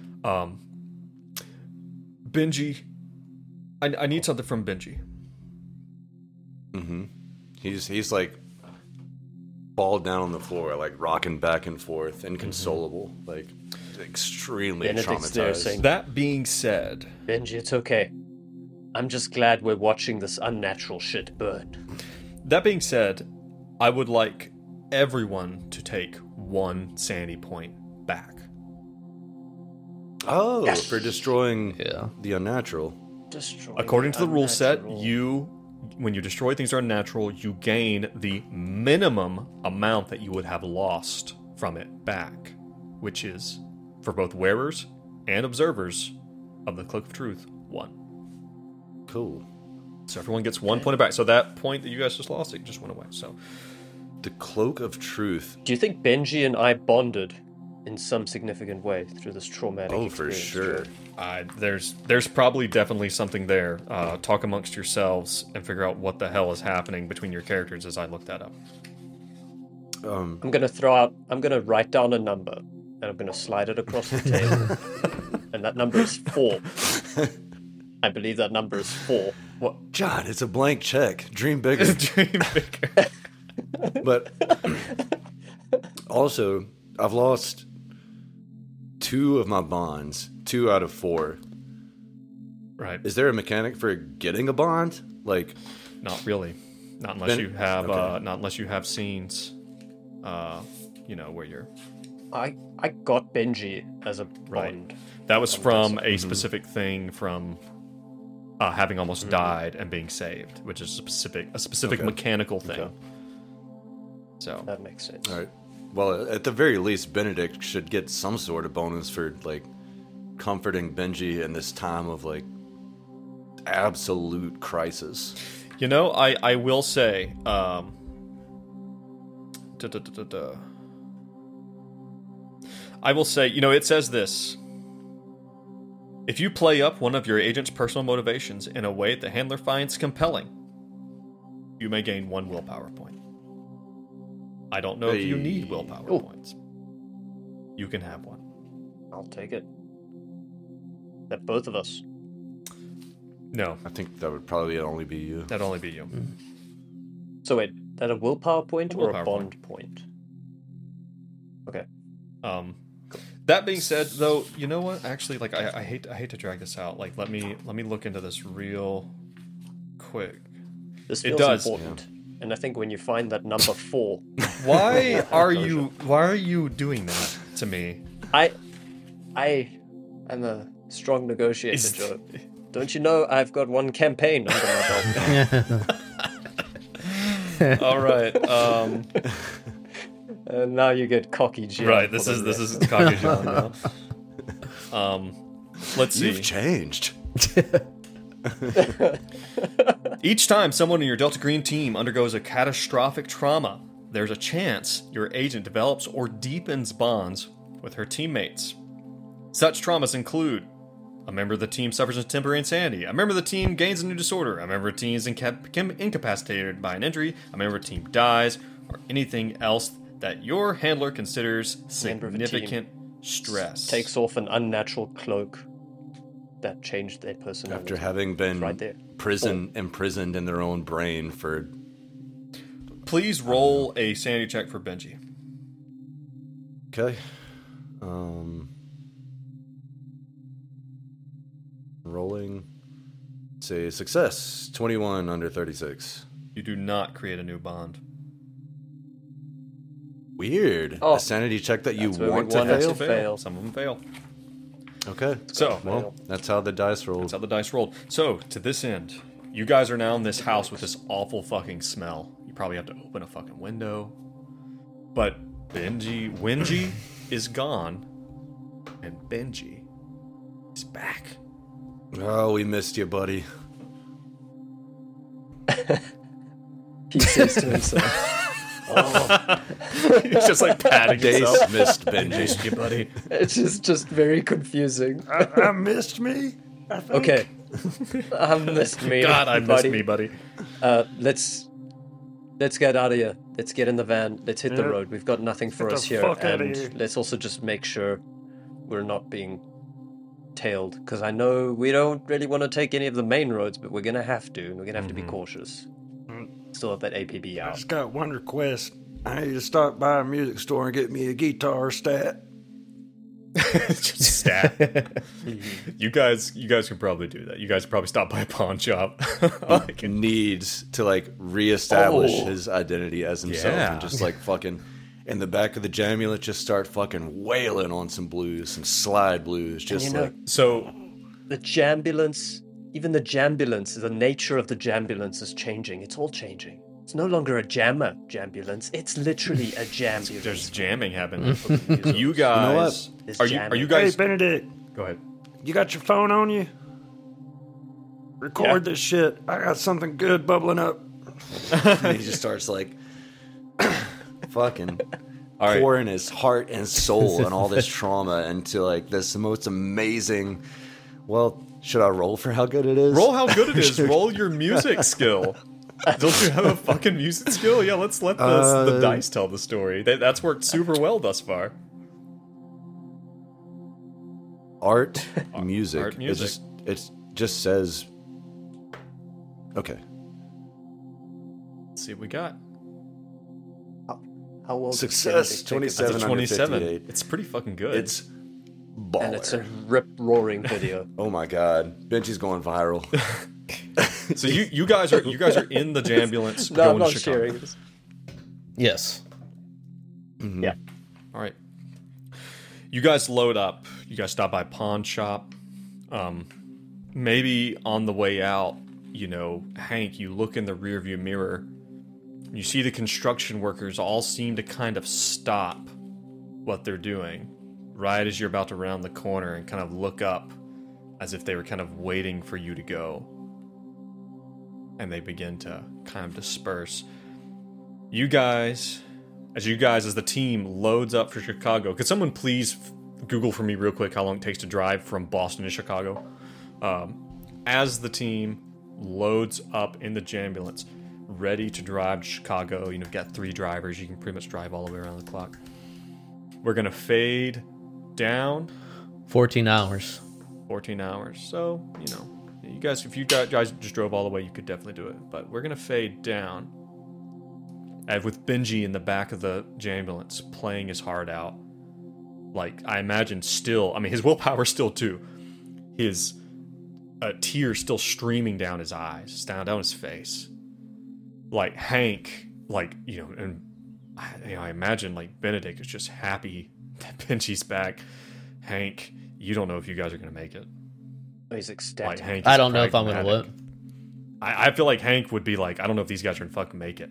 Benji, I need something from Benji. He's like balled down on the floor, like rocking back and forth, inconsolable, like extremely Benedict's there traumatized. saying, That being said, Benji, it's okay. I'm just glad we're watching this unnatural shit burn. I would like everyone to take 1 sanity point back. Oh, Yes. for destroying Yeah. the unnatural. Destroy According to the rule set, unnatural. when you destroy things that are unnatural, you gain the minimum amount that you would have lost from it back, which is, for both wearers and observers of the Cloak of Truth, 1. Cool. So everyone gets 1 point back. So that point that you guys just lost, it just went away. So The Cloak of Truth. Do you think Benji and I bonded in some significant way through this traumatic experience? For sure. There's probably definitely something there. Talk amongst yourselves and figure out what the hell is happening between your characters as I look that up. I'm gonna write down a number, and I'm gonna slide it across the table. And that number is 4. I believe that number is 4. What? John, it's a blank check. Dream bigger. Dream bigger. But also, I've lost 2 of my bonds. 2 out of 4. Right. Is there a mechanic for getting a bond? Like, not really. Not unless you have okay. not unless you have scenes. Where you're. I got Benji as a bond. That was from a specific thing from having almost died and being saved, which is a specific Okay. mechanical thing. Okay. So That makes sense. all right. Well, at the very least, Benedict should get some sort of bonus for, like, comforting Benji in this time of, like, absolute crisis. I will say, I will say, it says this. If you play up one of your agent's personal motivations in a way the handler finds compelling, you may gain 1 willpower point. I don't know if you need willpower points. You can have 1. I'll take it. That both of us. No, I think that would probably only be you. that'd only be you. So wait, that a willpower point or a willpower bond point? Okay. That being said, though, you know what? Actually, like, I hate to drag this out. Like, let me look into this real quick. This It feels does. important. And I think when you find that number 4, Why are you doing that to me? I'm a strong negotiator, Is- Joe. Don't you know I've got 1 campaign under my belt? All right. And now you get cocky, Jim. Right. This is cocky John now. Let's see. You've changed. Each time someone in your Delta Green team undergoes a catastrophic trauma, there's a chance your agent develops or deepens bonds with her teammates. Such traumas include: a member of the team suffers a temporary insanity, a member of the team gains a new disorder, a member of the team is incapacitated by an injury, a member of the team dies, or anything else that your handler considers Member of a team significant stress. Takes off an unnatural cloak that changed their personality. After having been Right there. imprisoned in their own brain for... Please roll a sanity check for Benji. Okay. Rolling. Say success. 21 under 36. You do not create a new bond. Weird. Oh, a sanity check that you that's where we want to want it fail? to fail. Some of them fail. Okay. So, Well, that's how the dice roll. that's how the dice rolled. So, to this end, you guys are now in this house with this awful fucking smell. You probably have to open a fucking window. But Wenji is gone, and Benji is back. Oh, we missed you, buddy. He says to himself. He's just like patting himself. Dace missed Benji. You buddy. It's just very confusing. I missed me. I think. Okay. I missed me. God, I missed buddy. me, buddy. Let's get out of here. Let's get in the van. Let's hit the road. We've got nothing for Get us the here. fuck outta And here. let's also just make sure we're not being tailed. Because I know we don't really want to take any of the main roads, but we're going to have to. And we're going to have to be cautious. Still have that APB I out. just got one request. I need to stop by a music store and get me a guitar stat. Just stat. You guys can probably do that. You guys probably stop by a pawn shop. Like, Needs to, like, reestablish Oh. his identity as himself Yeah. and just, like, fucking in the back of the Jamulet just start fucking wailing on some blues, some slide blues, just you know, like so the Jambulance, even the Jambulance, the nature of the Jambulance is changing. It's all changing. It's no longer a jammer Jambulance. It's literally a Jambulance. there's jamming happening. You guys, There's are jamming. you Hey, guys? Benedict, Go ahead. you got your phone on you? Record this shit. I got something good bubbling up. and he just starts like fucking All right. pouring his heart and soul and all this trauma into like this most amazing. Well, should I roll for how good it is? Roll how good it is. Roll your music skill. Don't you have a fucking music skill? Yeah, let's let the dice tell the story. That's worked super well thus far. Art, music. Art, music. It just says. Okay. Let's see what we got. How well Success, 27 That's a under 27. 58. It's pretty fucking good. It's baller. And it's a rip-roaring video. Oh my god, Benji's going viral. So you guys are in the Jambulance No, going I'm not to Chicago. sharing this. Yes. Yeah. All right. You guys load up. You guys stop by pawn shop. Maybe on the way out, Hank, you look in the rearview mirror. You see the construction workers all seem to kind of stop what they're doing right as you're about to round the corner and kind of look up as if they were kind of waiting for you to go. And they begin to kind of disperse. You guys, as the team loads up for Chicago, could someone please Google for me real quick how long it takes to drive from Boston to Chicago? As the team loads up in the Jambulance, ready to drive to Chicago, you've got 3 drivers, you can pretty much drive all the way around the clock. We're gonna fade down 14 hours. 14 hours. So, you guys, if you guys just drove all the way, you could definitely do it. But we're gonna fade down. And with Benji in the back of the Jambulance playing his heart out. Like, I imagine still, his willpower still too. His tears still streaming down his eyes, down his face. Like Hank, and I imagine like Benedict is just happy that Benji's back. Hank, you don't know if you guys are gonna make it. He's ecstatic. Like, Hank I is don't know if I'm gonna pragmatic. what. I feel like Hank would be like, I don't know if these guys are gonna fucking make it.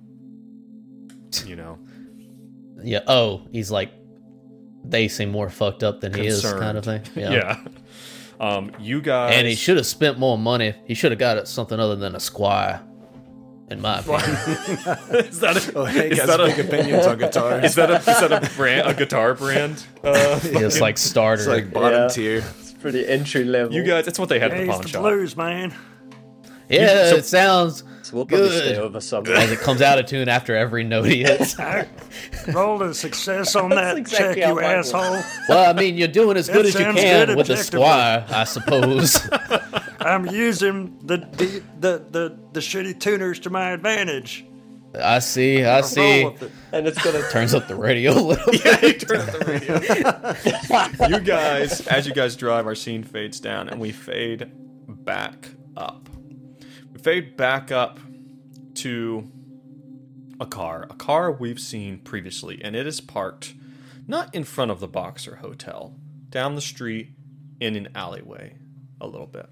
Yeah. Oh, he's like, they seem more fucked up than he is, Concerned. kind of thing. Yeah. You guys, And he should have spent more money. He should have got it something other than a Squire, in my opinion. is that a, Hank is has that big a opinions on guitars. is that a brand, a guitar brand? It's like starter. It's like bottom Yeah. tier. It's pretty entry level. You guys, that's what they had at Yeah, the he's pawn the shop. blues, man. yeah, so- it sounds So we'll probably good. stay over somewhere. as it comes out of tune after every note he hits. Roll a success on that exactly check, how you mine asshole. Well, I mean, you're doing as good as you sounds can good with the objectively. Squire, I suppose. I'm using the shitty tuners to my advantage. I see. Roll with it. And it's gonna Turns up the radio a little bit. Yeah, he turned up the radio. You guys, as you guys drive, our scene fades down, and we fade back up. We fade back up to a car we've seen previously, and it is parked not in front of the Boxer Hotel, down the street in an alleyway a little bit.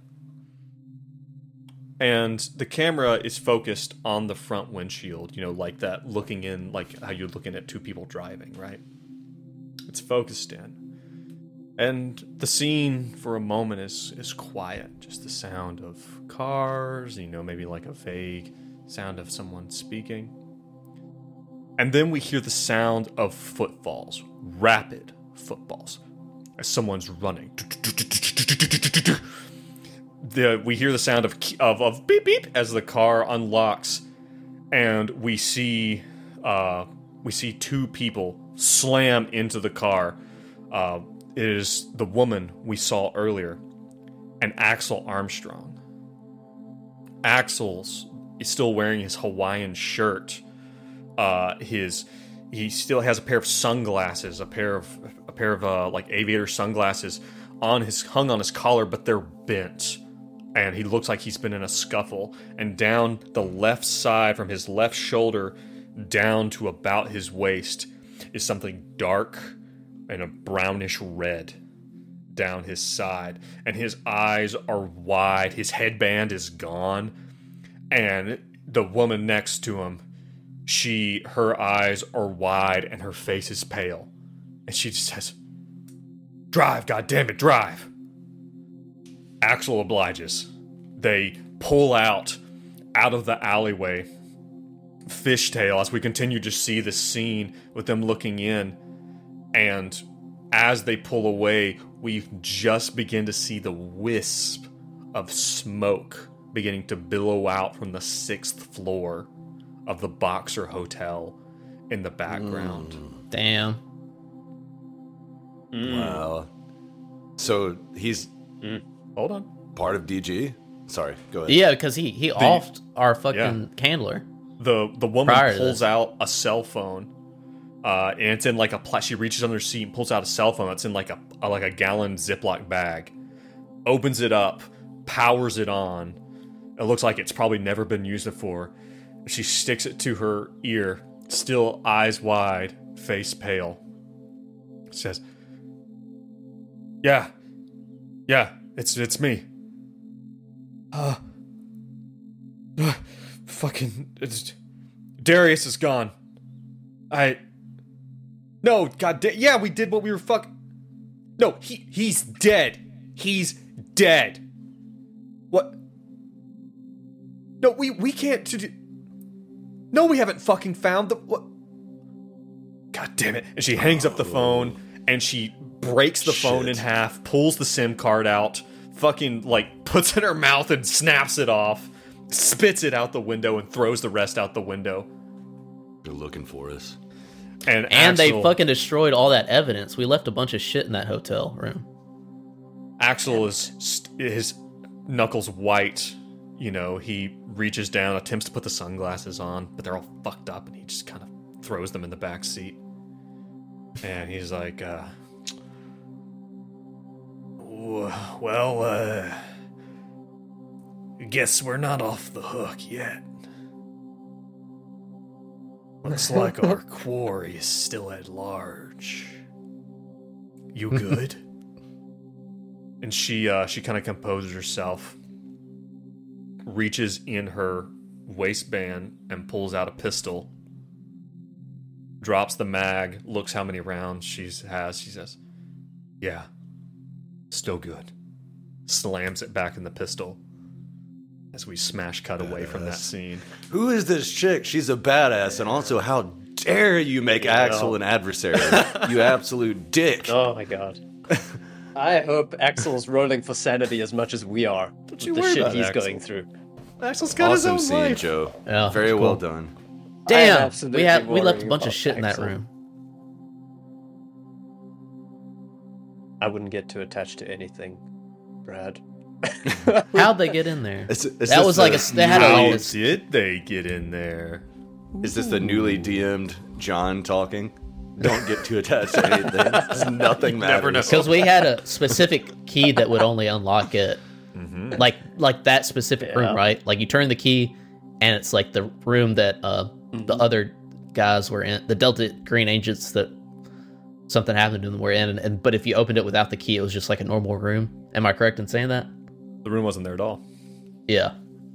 And the camera is focused on the front windshield, like that, looking in, like how you're looking at 2 people driving, right? It's focused in. And the scene for a moment is quiet, just the sound of cars, maybe like a vague sound of someone speaking. And then we hear the sound of footfalls, rapid footfalls, as someone's running. We hear the sound of beep beep as the car unlocks, and we see 2 people slam into the car. It is the woman we saw earlier, and Axel Armstrong. Axel's is still wearing his Hawaiian shirt. He still has a pair of sunglasses, a pair of like aviator sunglasses hung on his collar, but they're bent. And he looks like he's been in a scuffle. And down the left side, from his left shoulder down to about his waist, is something dark and a brownish red down his side. And his eyes are wide. His headband is gone. And the woman next to him, her eyes are wide and her face is pale. And she just says, "Drive, goddammit, drive." Axel obliges. They pull out of the alleyway fishtail as we continue to see the scene with them looking in. And as they pull away, we just begin to see the wisp of smoke beginning to billow out from the 6th floor of the Boxer Hotel in the background. Damn. Wow. So he's Hold on. part of DG? Sorry, go ahead. Yeah, because he offed our fucking candler. The woman Prior to pulls this. out a cell phone, and it's in like a she reaches under her seat and pulls out a cell phone that's in like a gallon Ziploc bag, opens it up, powers it on. It looks like it's probably never been used before. She sticks it to her ear, still eyes wide, face pale. Says, "Yeah, it's me. Darius is gone. No, yeah, we did what we were No, he's dead. He's dead. What? No, we can't. No, we haven't fucking found the what? God damn it! And she hangs up the phone and she breaks the phone in half, pulls the SIM card out, fucking like puts it in her mouth and snaps it off, spits it out the window and throws the rest out the window. They're looking for us. And Axel, they fucking destroyed all that evidence. We left a bunch of shit in that hotel room. Axel is his knuckles white. You know, he reaches down, attempts to put the sunglasses on, but they're all fucked up, and he just kind of throws them in the back seat. And he's like, well, guess we're not off the hook yet. Looks like our quarry is still at large. You good? And she kind of composes herself, reaches in her waistband and pulls out a pistol, drops the mag, looks how many rounds she has. She says, "Yeah, still good." Slams it back in the pistol as we smash cut away from that scene. Who is this chick? She's a badass, and also, how dare you make Axel an adversary? You absolute dick. Oh my god. I hope Axel's rolling for sanity as much as we are. With you the worry shit about he's Axel. going through. Axel's got his Awesome own scene, life. Joe. Yeah, Very it's well cool. done. Damn, absolutely we left a worry bunch of about shit in that Axel. room. I wouldn't get too attached to anything, Brad. How'd they get in there? Is That this was like the they had a, How like, this, did they get in there? Is this the newly DM'd John talking? Don't get too attached to anything. Nothing matters. never know. because we had a specific key that would only unlock it. Like that specific room, right? Like you turn the key, and it's like the room that the other guys were in, the Delta Green agents that something happened to them were in. And but if you opened it without the key, it was just like a normal room. Am I correct in saying that? The room wasn't there at all. Yeah.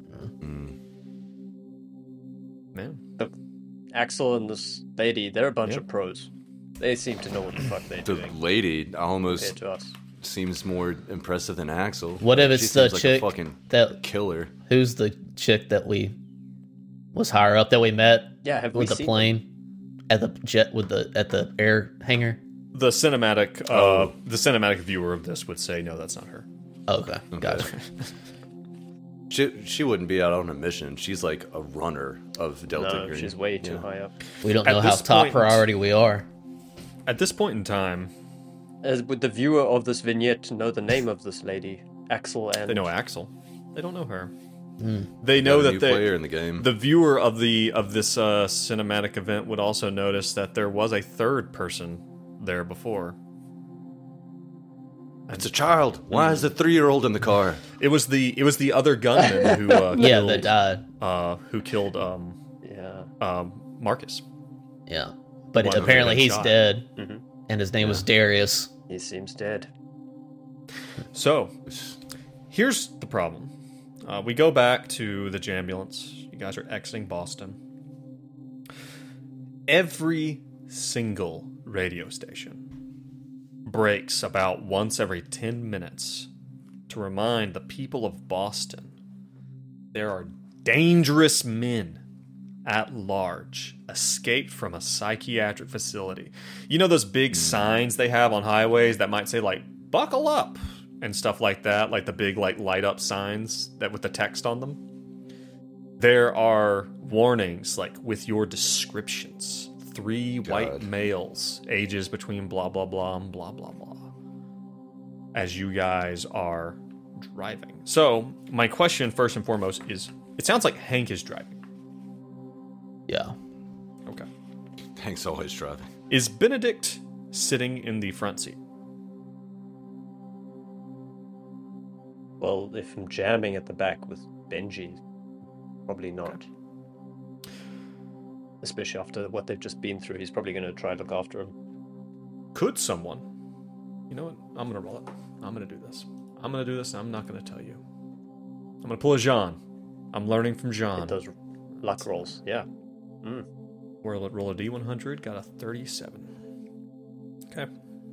Man. Axel and this lady, they're a bunch of pros. They seem to know what the fuck they're The doing lady compared almost to us. seems more impressive than Axel. What if She it's the seems like chick a fucking that killer? who's the chick that was higher up that we met Yeah, have with we the seen plane at the jet at the air hangar? The cinematic viewer of this would say, no, that's not her. Okay, gotcha. She wouldn't be out on a mission. She's like a runner of Delta No, Green. she's way too high up. We don't At know how this top point- priority we are. At this point in time, Would the viewer of this vignette know the name of this lady? Axel and... they know Axel. They don't know her. Hmm. They know Got a that new player in the game. the viewer of this cinematic event would also notice that there was a third person there before. It's a child. Why is a 3-year-old in the car? It was the other gunman who Yeah, killed, that died. who killed Yeah. Marcus. Yeah, but One who apparently got he's shot. dead, Mhm. and his name was Darius. He seems dead. So, here's the problem. We go back to the Jambulance. You guys are exiting Boston. Every single radio station breaks about once every 10 minutes to remind the people of Boston there are dangerous men at large escaped from a psychiatric facility. You know those big signs they have on highways that might say like "buckle up" and stuff like that, like the big like light up signs that with the text on them? There are warnings like with your descriptions. 3 white males, ages between blah blah blah and blah blah blah, as you guys are driving. So my question first and foremost is, it sounds like Hank is driving. Yeah. Okay. Hank's always driving. Is Benedict sitting in the front seat? Well, if I'm jamming at the back with Benji, probably not. Especially after what they've just been through, he's probably going to try and look after him. Could someone... You know what? I'm going to roll it. I'm going to do this. I'm going to do this, and I'm not going to tell you. I'm going to pull a Jean. I'm learning from Jean. It does luck rolls, yeah. Roll a D100, got a 37. Okay.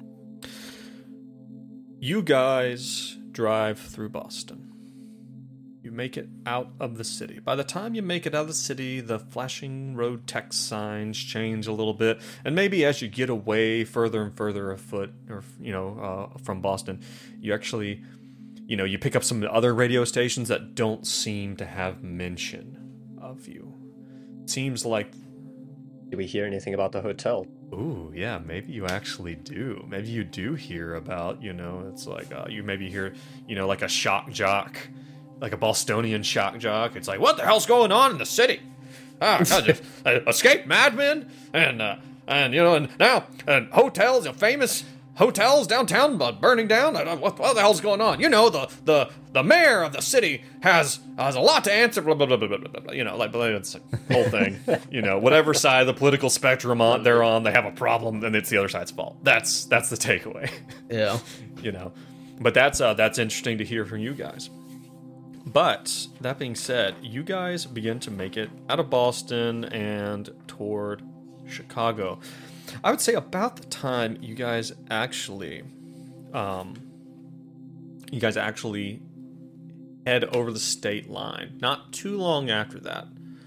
You guys drive through Boston. You make it out of the city. By the time you make it out of the city, the flashing road text signs change a little bit, and maybe as you get away further and further afoot, or from Boston, you actually, you pick up some other radio stations that don't seem to have mention of you. It seems like. Do we hear anything about the hotel? Ooh, yeah, maybe you actually do. Maybe you do hear about, it's like you maybe hear, like a shock jock. Like a Bostonian shock jock. It's like, what the hell's going on in the city? Escaped madmen and now hotels, famous hotels downtown burning down. What the hell's going on? The mayor of the city has a lot to answer. Blah, blah, blah, blah, blah, blah, it's the whole thing. Whatever side of the political spectrum they're on, they have a problem, and it's the other side's fault. That's the takeaway. Yeah. But that's interesting to hear from you guys. But, that being said, you guys begin to make it out of Boston and toward Chicago. I would say about the time you guys actually head over the state line. Not too long after that.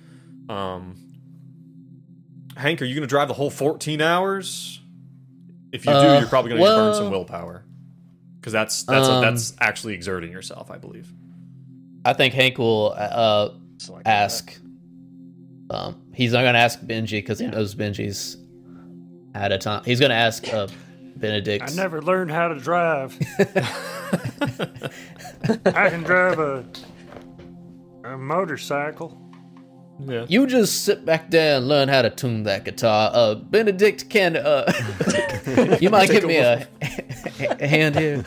Hank, are you going to drive the whole 14 hours? If you do, you're probably going to burn some willpower. Because that's actually exerting yourself, I believe. I think Hank will ask. He's not going to ask Benji because he knows Benji's at a time. He's going to ask Benedict. I never learned how to drive. I can drive a motorcycle. Yeah. You just sit back there and learn how to tune that guitar. Benedict can. You might give me a hand here.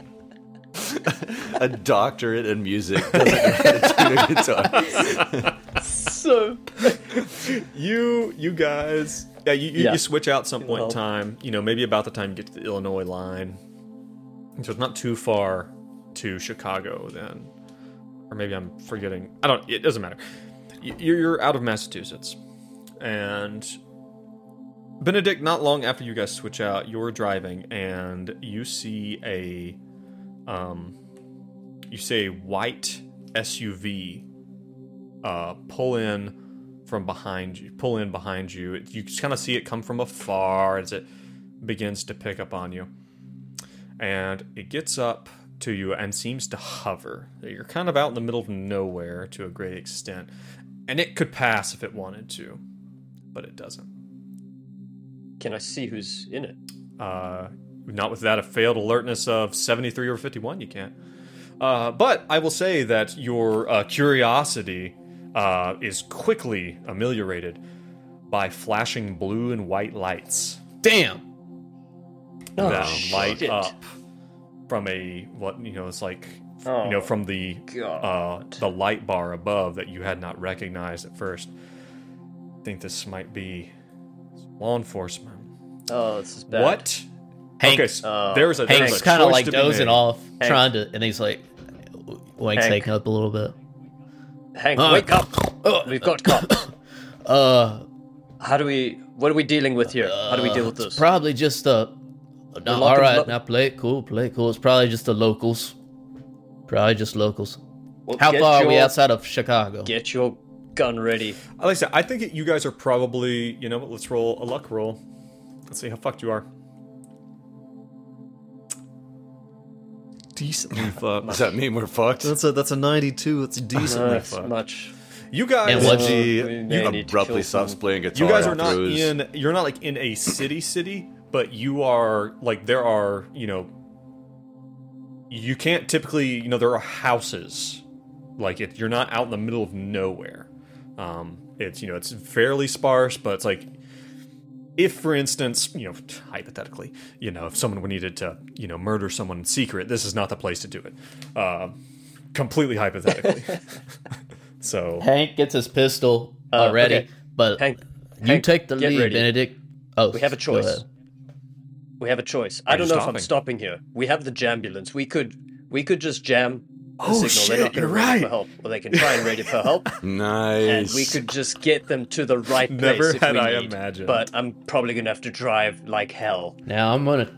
A doctorate in music doesn't know how to tune a guitar. So you guys, you switch out some point in time. Maybe about the time you get to the Illinois line, so it's not too far to Chicago then, or maybe I'm forgetting. It doesn't matter. You're out of Massachusetts, and Benedict. Not long after you guys switch out, you're driving, and you see a white SUV pull in behind you. You just kind of see it come from afar as it begins to pick up on you, and it gets up to you and seems to hover. You're kind of out in the middle of nowhere to a great extent, and it could pass if it wanted to, but it doesn't. Can I see who's in it? Not with that a failed alertness of 73 or 51, you can't. But I will say that your curiosity is quickly ameliorated by flashing blue and white lights. Damn! That light up from it's like, from the light bar above that you had not recognized at first. I think this might be law enforcement. Oh, this is bad. What? Hank, okay, so there's a Hank's kind of like dozing off, Hank. trying to, and he's like, Wank's taking up a little bit. Hank, wake up! We've got cops. What are we dealing with here? How do we deal with this? Probably just all right, now play it cool. It's probably just the locals. Well, How far are we outside of Chicago? Get your gun ready. Like I said, I think you guys are probably, you know, let's roll a luck roll. Let's see how fucked you are. Decently fucked. Does that mean we're fucked? That's a 92. It's decently That's fucked. much. You guys, And what- We You may need to abruptly kill stops some- playing guitar. you guys are and not throws- in. You're not like in a city, but you are like there are. You know, you can't typically. You know, there are houses. Like you're not out in the middle of nowhere. It's it's fairly sparse, but it's like if, for instance, hypothetically, if someone needed to, murder someone in secret, this is not the place to do it. Completely hypothetically. So Hank gets his pistol already, okay. but Hank, you take the get lead, ready. Benedict. Oh, We have a go choice. ahead. We have a choice. Are I you don't know if stopping? I'm stopping here. We have the jambulance. We could just jam the Oh, signal. They're not shit, going you're to radio right. for help. Or they can try and radio for help. And Nice. we could just get them to the right place Never if had we I need. imagined. But I'm probably going to have to drive like hell. Now I'm gonna.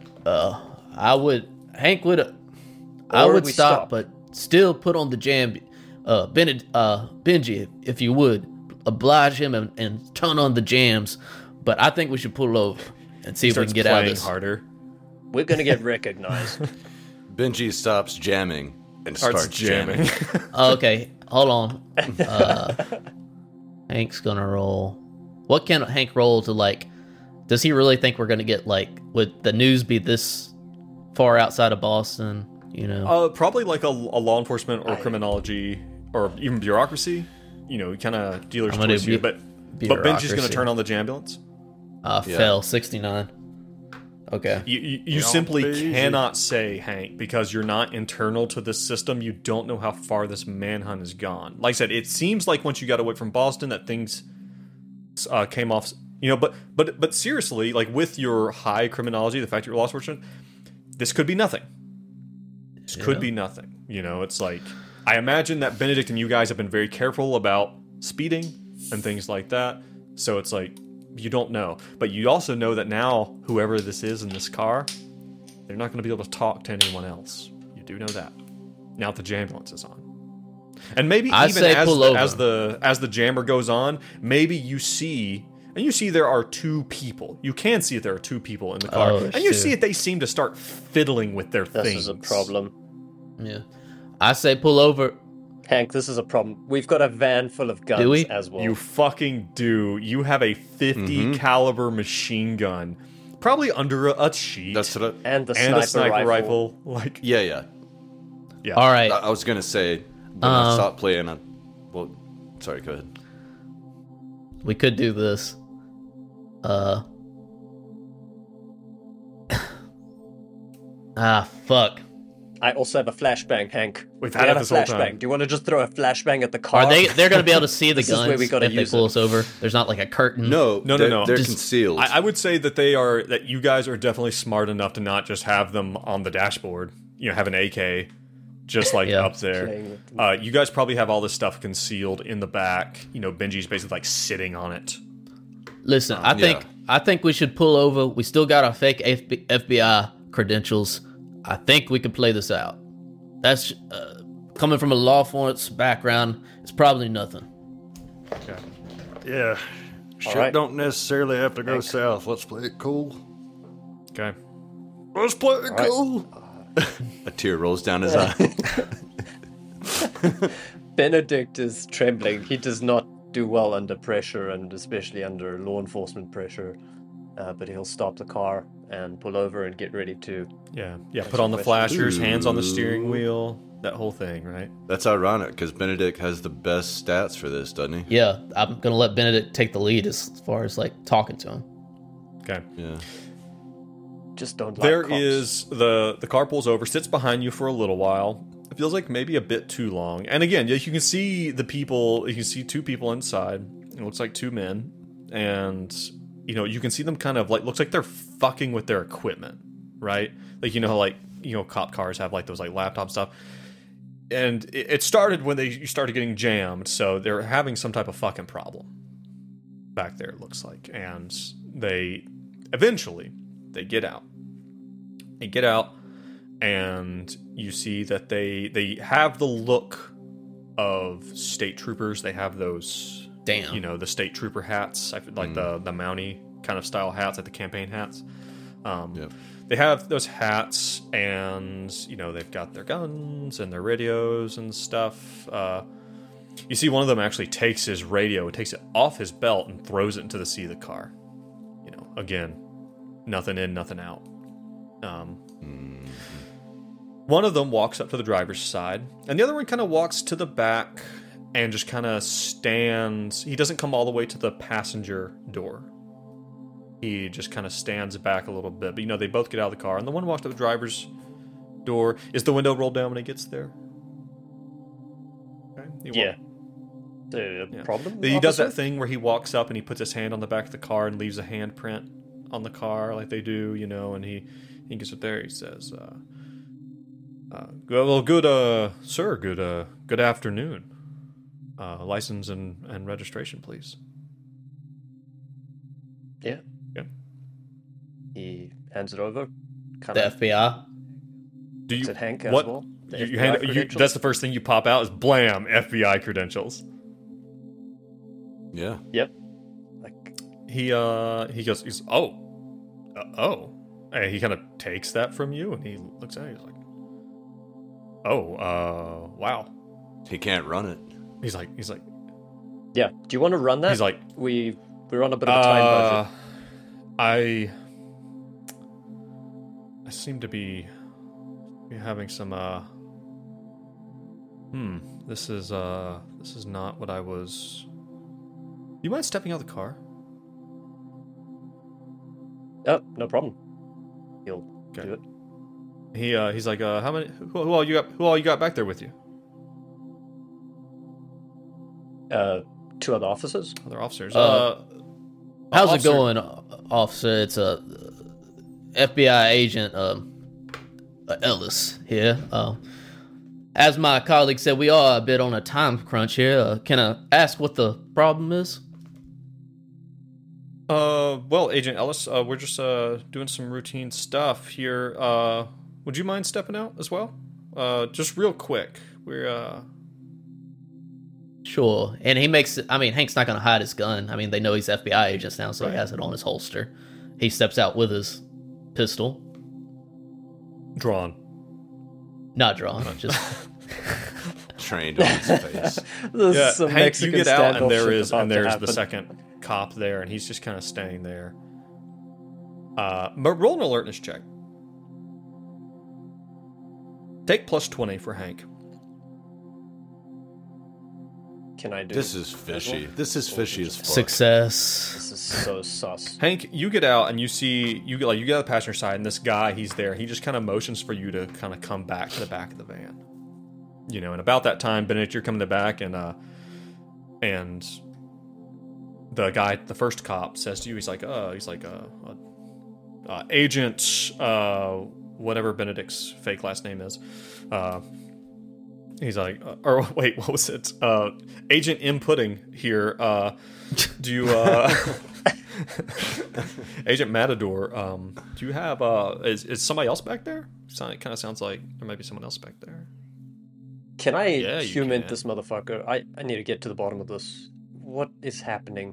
Hank would. I Or would we stop, stop. but still put on the jam. Benji, if you would oblige him and turn on the jams. But I think we should pull over and see if we starts can get out of playing this. harder. We're going to get recognized. Benji stops jamming and Starts starts jamming. Okay, hold on. Hank's gonna roll. What can Hank roll to like? Does he really think we're gonna get like? Would the news be this far outside of Boston? Probably like a law enforcement or criminology or even bureaucracy. Kind of dealer's I'm gonna choice do you. But Benji's going to bureaucracy. turn on the ambulance. Fell 69. Okay. You simply cannot say, Hank, because you're not internal to this system. You don't know how far this manhunt has gone. Like I said, it seems like once you got away from Boston that things came off. But seriously, like with your high criminology, the fact that you're law enforcement, this could be nothing. This could be nothing. It's like I imagine that Benedict and you guys have been very careful about speeding and things like that. So it's like you don't know, but you also know that now whoever this is in this car, they're not going to be able to talk to anyone else. You do know that. Now that the ambulance is on, and maybe I even say pull over. as the jammer goes on, maybe you see there are two people. You can see that there are two people in the car, Oh, and you shit. see that they seem to start fiddling with their This things. is a problem. Yeah. I say pull over. Hank, this is a problem. We've got a van full of guns Do we? as well. You fucking do. You have a 50 caliber machine gun, probably under a sheet, That's what and the and a sniper sniper rifle. rifle. Like, yeah. All right. I was gonna say when I stopped playing. Well, sorry. Go ahead. We could do this. Fuck. I also have a flashbang, Hank. We've We had have it a this whole flashbang. time. Do you want to just throw a flashbang at the car? Are they're gonna be able to see the This is guns where we gotta if they use pull it. us over? There's not like a curtain. No. No. They're Just- concealed. I would say that that you guys are definitely smart enough to not just have them on the dashboard. Have an AK just like Yeah. up there. Playing with them. You guys probably have all this stuff concealed in the back. Benji's basically like sitting on it. Listen, I think we should pull over. We still got our fake FBI credentials. I think we can play this out. That's coming from a law enforcement background. It's probably nothing. Okay. Yeah. Shit right. don't necessarily have to go south. Let's play it cool. Okay. Let's play it right. cool. A tear rolls down his eye. Benedict is trembling. He does not do well under pressure, and especially under law enforcement pressure. But he'll stop the car and pull over and get ready to. Yeah. Put on the question. flashers, hands on the steering wheel, that whole thing, right? That's ironic because Benedict has the best stats for this, doesn't he? Yeah, I'm gonna let Benedict take the lead as far as like talking to him. Okay. Yeah. Just don't like There cops. is the car pulls over, sits behind you for a little while. It feels like maybe a bit too long. And again, you can see the people. You can see two people inside. It looks like two men, and you can see them kind of like looks like they're fucking with their equipment, right? Like how cop cars have like those like laptop stuff. And it started when you started getting jammed, so they're having some type of fucking problem back there. It looks like, and they eventually get out. They get out, and you see that they have the look of state troopers. They have those Damn. you know, the state trooper hats, like the Mountie kind of style hats, like the campaign hats. Yep. They have those hats, and you know they've got their guns and their radios and stuff. You see, one of them actually takes his radio, takes it off his belt, and throws it into the seat of the car. You know, again, nothing in, nothing out. One of them walks up to the driver's side, and the other one kind of walks to the back and just kind of stands. He doesn't come all the way to the passenger door. He just kind of stands back a little bit. But, you know, they both get out of the car, and the one walks to the driver's door. Is the window rolled down when he gets there? Okay. Yeah. The problem? He does officer? that thing where he walks up and he puts his hand on the back of the car and leaves a handprint on the car like they do, you know, and he gets up there, he says, well, good, sir, good afternoon. License and registration, please. Yeah. Yeah. He hands it over. The FBI. Do you Is it Hank as what? well? The You FBI hand it, credentials? that's the first thing you pop out is blam, FBI credentials. Yeah. Yep. Like, He goes, oh, and he kind of takes that from you and he looks at it. He's like, oh, wow. He can't run it. He's like, yeah. Do you want to run that? he's like, we're on a bit of a time budget. I seem to be having some this is not what I was. You mind stepping out of the car? Oh, no problem. He'll Okay. do it. He's like, how many? Who all you got back there with you? Two other officers. Other officers. How's officer- it going, officer? It's a FBI agent, Ellis here. As my colleague said, we are a bit on a time crunch here. Can I ask what the problem is? Well, Agent Ellis, we're just doing some routine stuff here. Would you mind stepping out as well? Just real quick. We're Sure. And he makes it, I mean, Hank's not going to hide his gun. I mean, they know he's FBI agents now, so he has it on his holster. He steps out with his pistol. drawn. Not drawn, just Trained on his face. This Yeah, is some Hank, Mexican you get out, standoff and shit there's about to the happen. second cop there, and he's just kind of staying there. But roll an alertness check. Take plus 20 for Hank. Can I do This is as fishy. well? This is fishy as fuck. success. This is so sus. Hank, you get out and you see you get out the passenger side, and this guy, he's there. He just kind of motions for you to kind of come back to the back of the van. You know, and about that time, Benedict, you're coming to back, and the guy, the first cop, says to you, Agent, whatever Benedict's fake last name is. He's like, or wait, what was it? Agent Inputting here. Do you, Agent Matador? Do you have? Is somebody else back there? It kind of sounds like there might be someone else back there. Can I Yeah, you human can. this motherfucker? I need to get to the bottom of this. What is happening?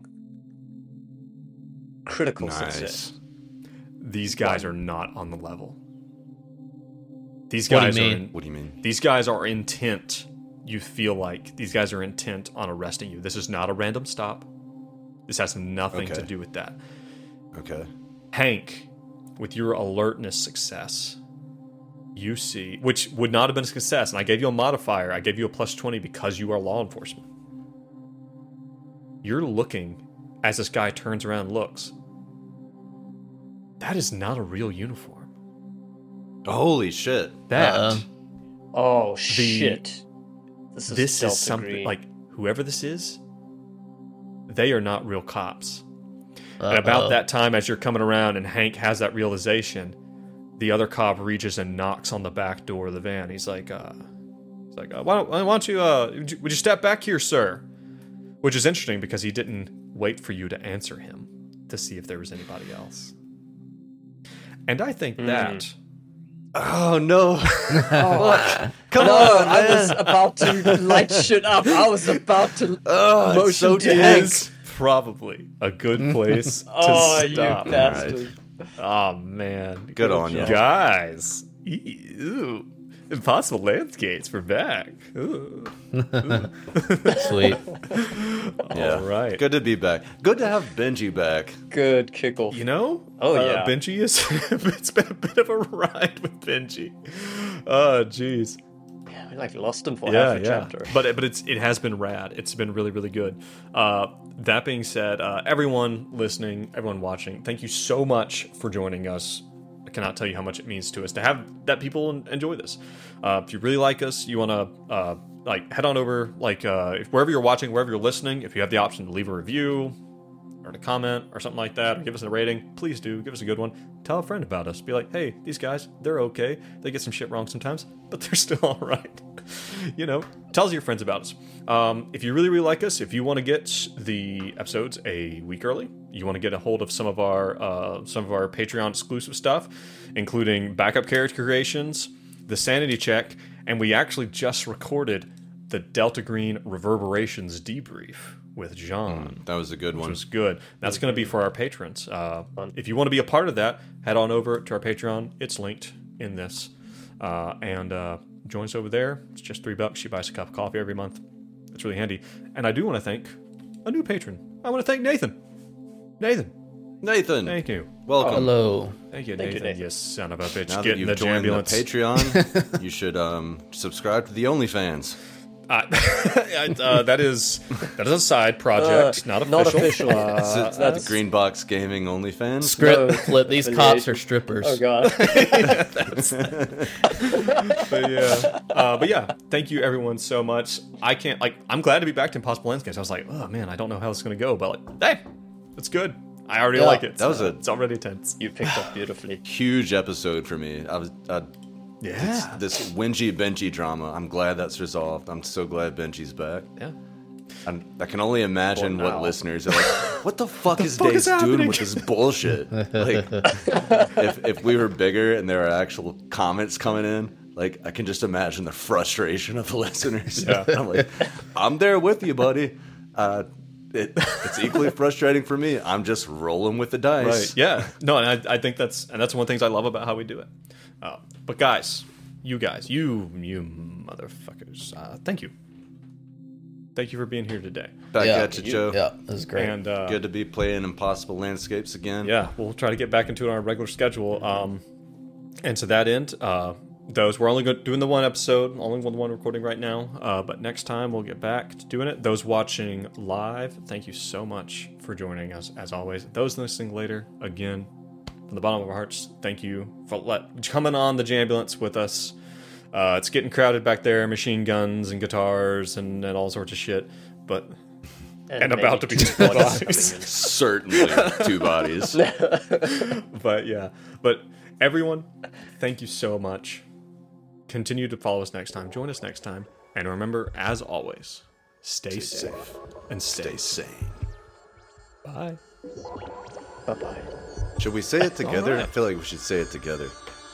Critical success. Nice. These guys are not on the level. These What do you guys mean? What do you mean? These guys are intent. You feel like these guys are intent on arresting you. This is not a random stop. This has nothing to Okay. do with that. Okay. Hank, with your alertness success, you see, which would not have been a success, and I gave you a modifier. I gave you a plus 20 because you are law enforcement. You're looking as this guy turns around and looks. That is not a real uniform. Holy shit. That Oh shit! This is Delta something Green. like whoever this is, they are not real cops. And about that time, as you're coming around and Hank has that realization, the other cop reaches and knocks on the back door of the van. He's like, why don't you, would you step back here, sir? Which is interesting because he didn't wait for you to answer him to see if there was anybody else. And I think that Oh no! Come No, on, I man. was about to light shit up. I was about to Oh, it's so motion to tense. Hank. Is probably a good place to Oh, you stop. bastard. Oh man, Good on you. guys. Ew. Impossible Landscapes. We're back. Ooh. Sweet. Yeah. All right. Good to be back. Good to have Benji back. Good kickoff. You know, Oh, yeah. Benji is. It's been a bit of a ride with Benji. Oh, jeez. Yeah, we like lost him for Yeah, half a chapter. But it has been rad. It's been really, really good. That being said, everyone listening, everyone watching, thank you so much for joining us. I cannot tell you how much it means to us to have that people enjoy this. If you really like us, you want to head on over, if wherever you're watching, wherever you're listening, if you have the option to leave a review or to comment or something like that, or give us a rating, please do. Give us a good one. Tell a friend about us. Be like, hey, these guys, they're okay. They get some shit wrong sometimes, but they're still all right. Tell your friends about us. If you really, really like us, if you want to get the episodes a week early, you want to get a hold of some of our Patreon exclusive stuff, including backup character creations, the sanity check, and we actually just recorded the Delta Green Reverberations debrief with John. That was a good Which one. was good. That's going to be for our patrons. If you want to be a part of that, head on over to our Patreon. It's linked in this. And join us over there. It's just $3. You buy us a cup of coffee every month. It's really handy. And I do want to thank a new patron. I want to thank Nathan. Nathan, thank you. Welcome. Hello. Thank you, Thank you, Nathan. Nathan. You son of a bitch. Now Get that in you've the joined the ambulance. Patreon, you should subscribe to the OnlyFans. That is a side project, not official. Not official. It's That's the Green Box Gaming OnlyFans. Script No flip. These cops are strippers. Oh god. But yeah, thank you everyone so much. I'm glad to be back to Impossible Landscapes. I was like, oh man, I don't know how this is gonna go, but hey, it's good. I already like it. That was it's already tense. You picked up beautifully. Huge episode for me. Yeah. This Wingy Benji drama. I'm glad that's resolved. I'm so glad Benji's back. Yeah. I can only imagine Well, what now. listeners are like. What the fuck is fuck Dave's is happening? doing with this bullshit? Like, if we were bigger and there are actual comments coming in, like I can just imagine the frustration of the listeners. Yeah. I'm like, I'm there with you, buddy. It's equally frustrating for me. I'm just rolling with the dice. Right. Yeah. No, and I think that's one of the things I love about how we do it. But guys, you motherfuckers, thank you. Thank you for being here today. Back Yeah. at you, Joe. Yeah, that was great. And Good to be playing Impossible Landscapes again. yeah, we'll try to get back into our regular schedule. And to that end, we're only doing the one episode, only the one recording right now. But next time we'll get back to doing it. Those watching live, thank you so much for joining us as always. Those listening later, again, from the bottom of our hearts, thank you for coming on the Jambulance with us. It's getting crowded back there, machine guns and guitars and all sorts of shit. But and about to be maybe two bodies bodies. coming in. Certainly two bodies. But yeah, but everyone, thank you so much. Continue to follow us next time. Join us next time. And remember, as always, stay safe and stay Stay sane. Bye. Bye-bye. Should we say it together? All right. I feel like we should say it together.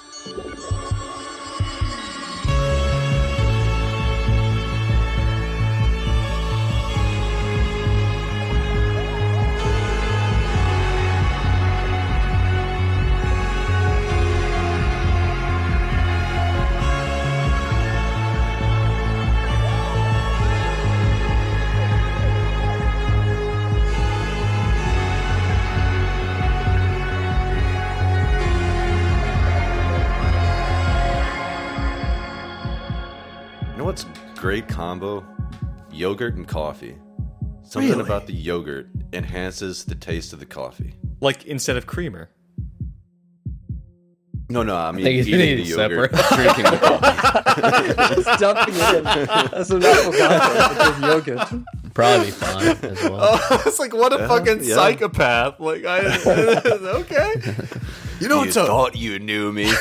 You know what's great combo? Yogurt and coffee. Something Really? about the yogurt enhances the taste of the coffee. Like instead of creamer. No, I mean think it's eating the separate. yogurt, drinking the coffee. Just dumping it in. That's enough for content. With yogurt. Probably fine as well. It's like, what a fucking yeah. psychopath. Like, okay. You know you thought you knew me.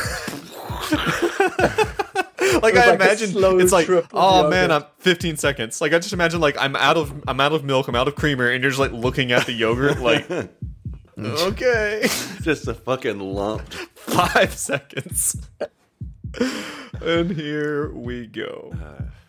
Like, was I like a imagine slow it's like, trip of oh yogurt. man, I'm 15 seconds. Like, I just imagine like I'm out of milk, I'm out of creamer, and you're just like looking at the yogurt, like, okay, Just a fucking lump. 5 seconds. And here we go.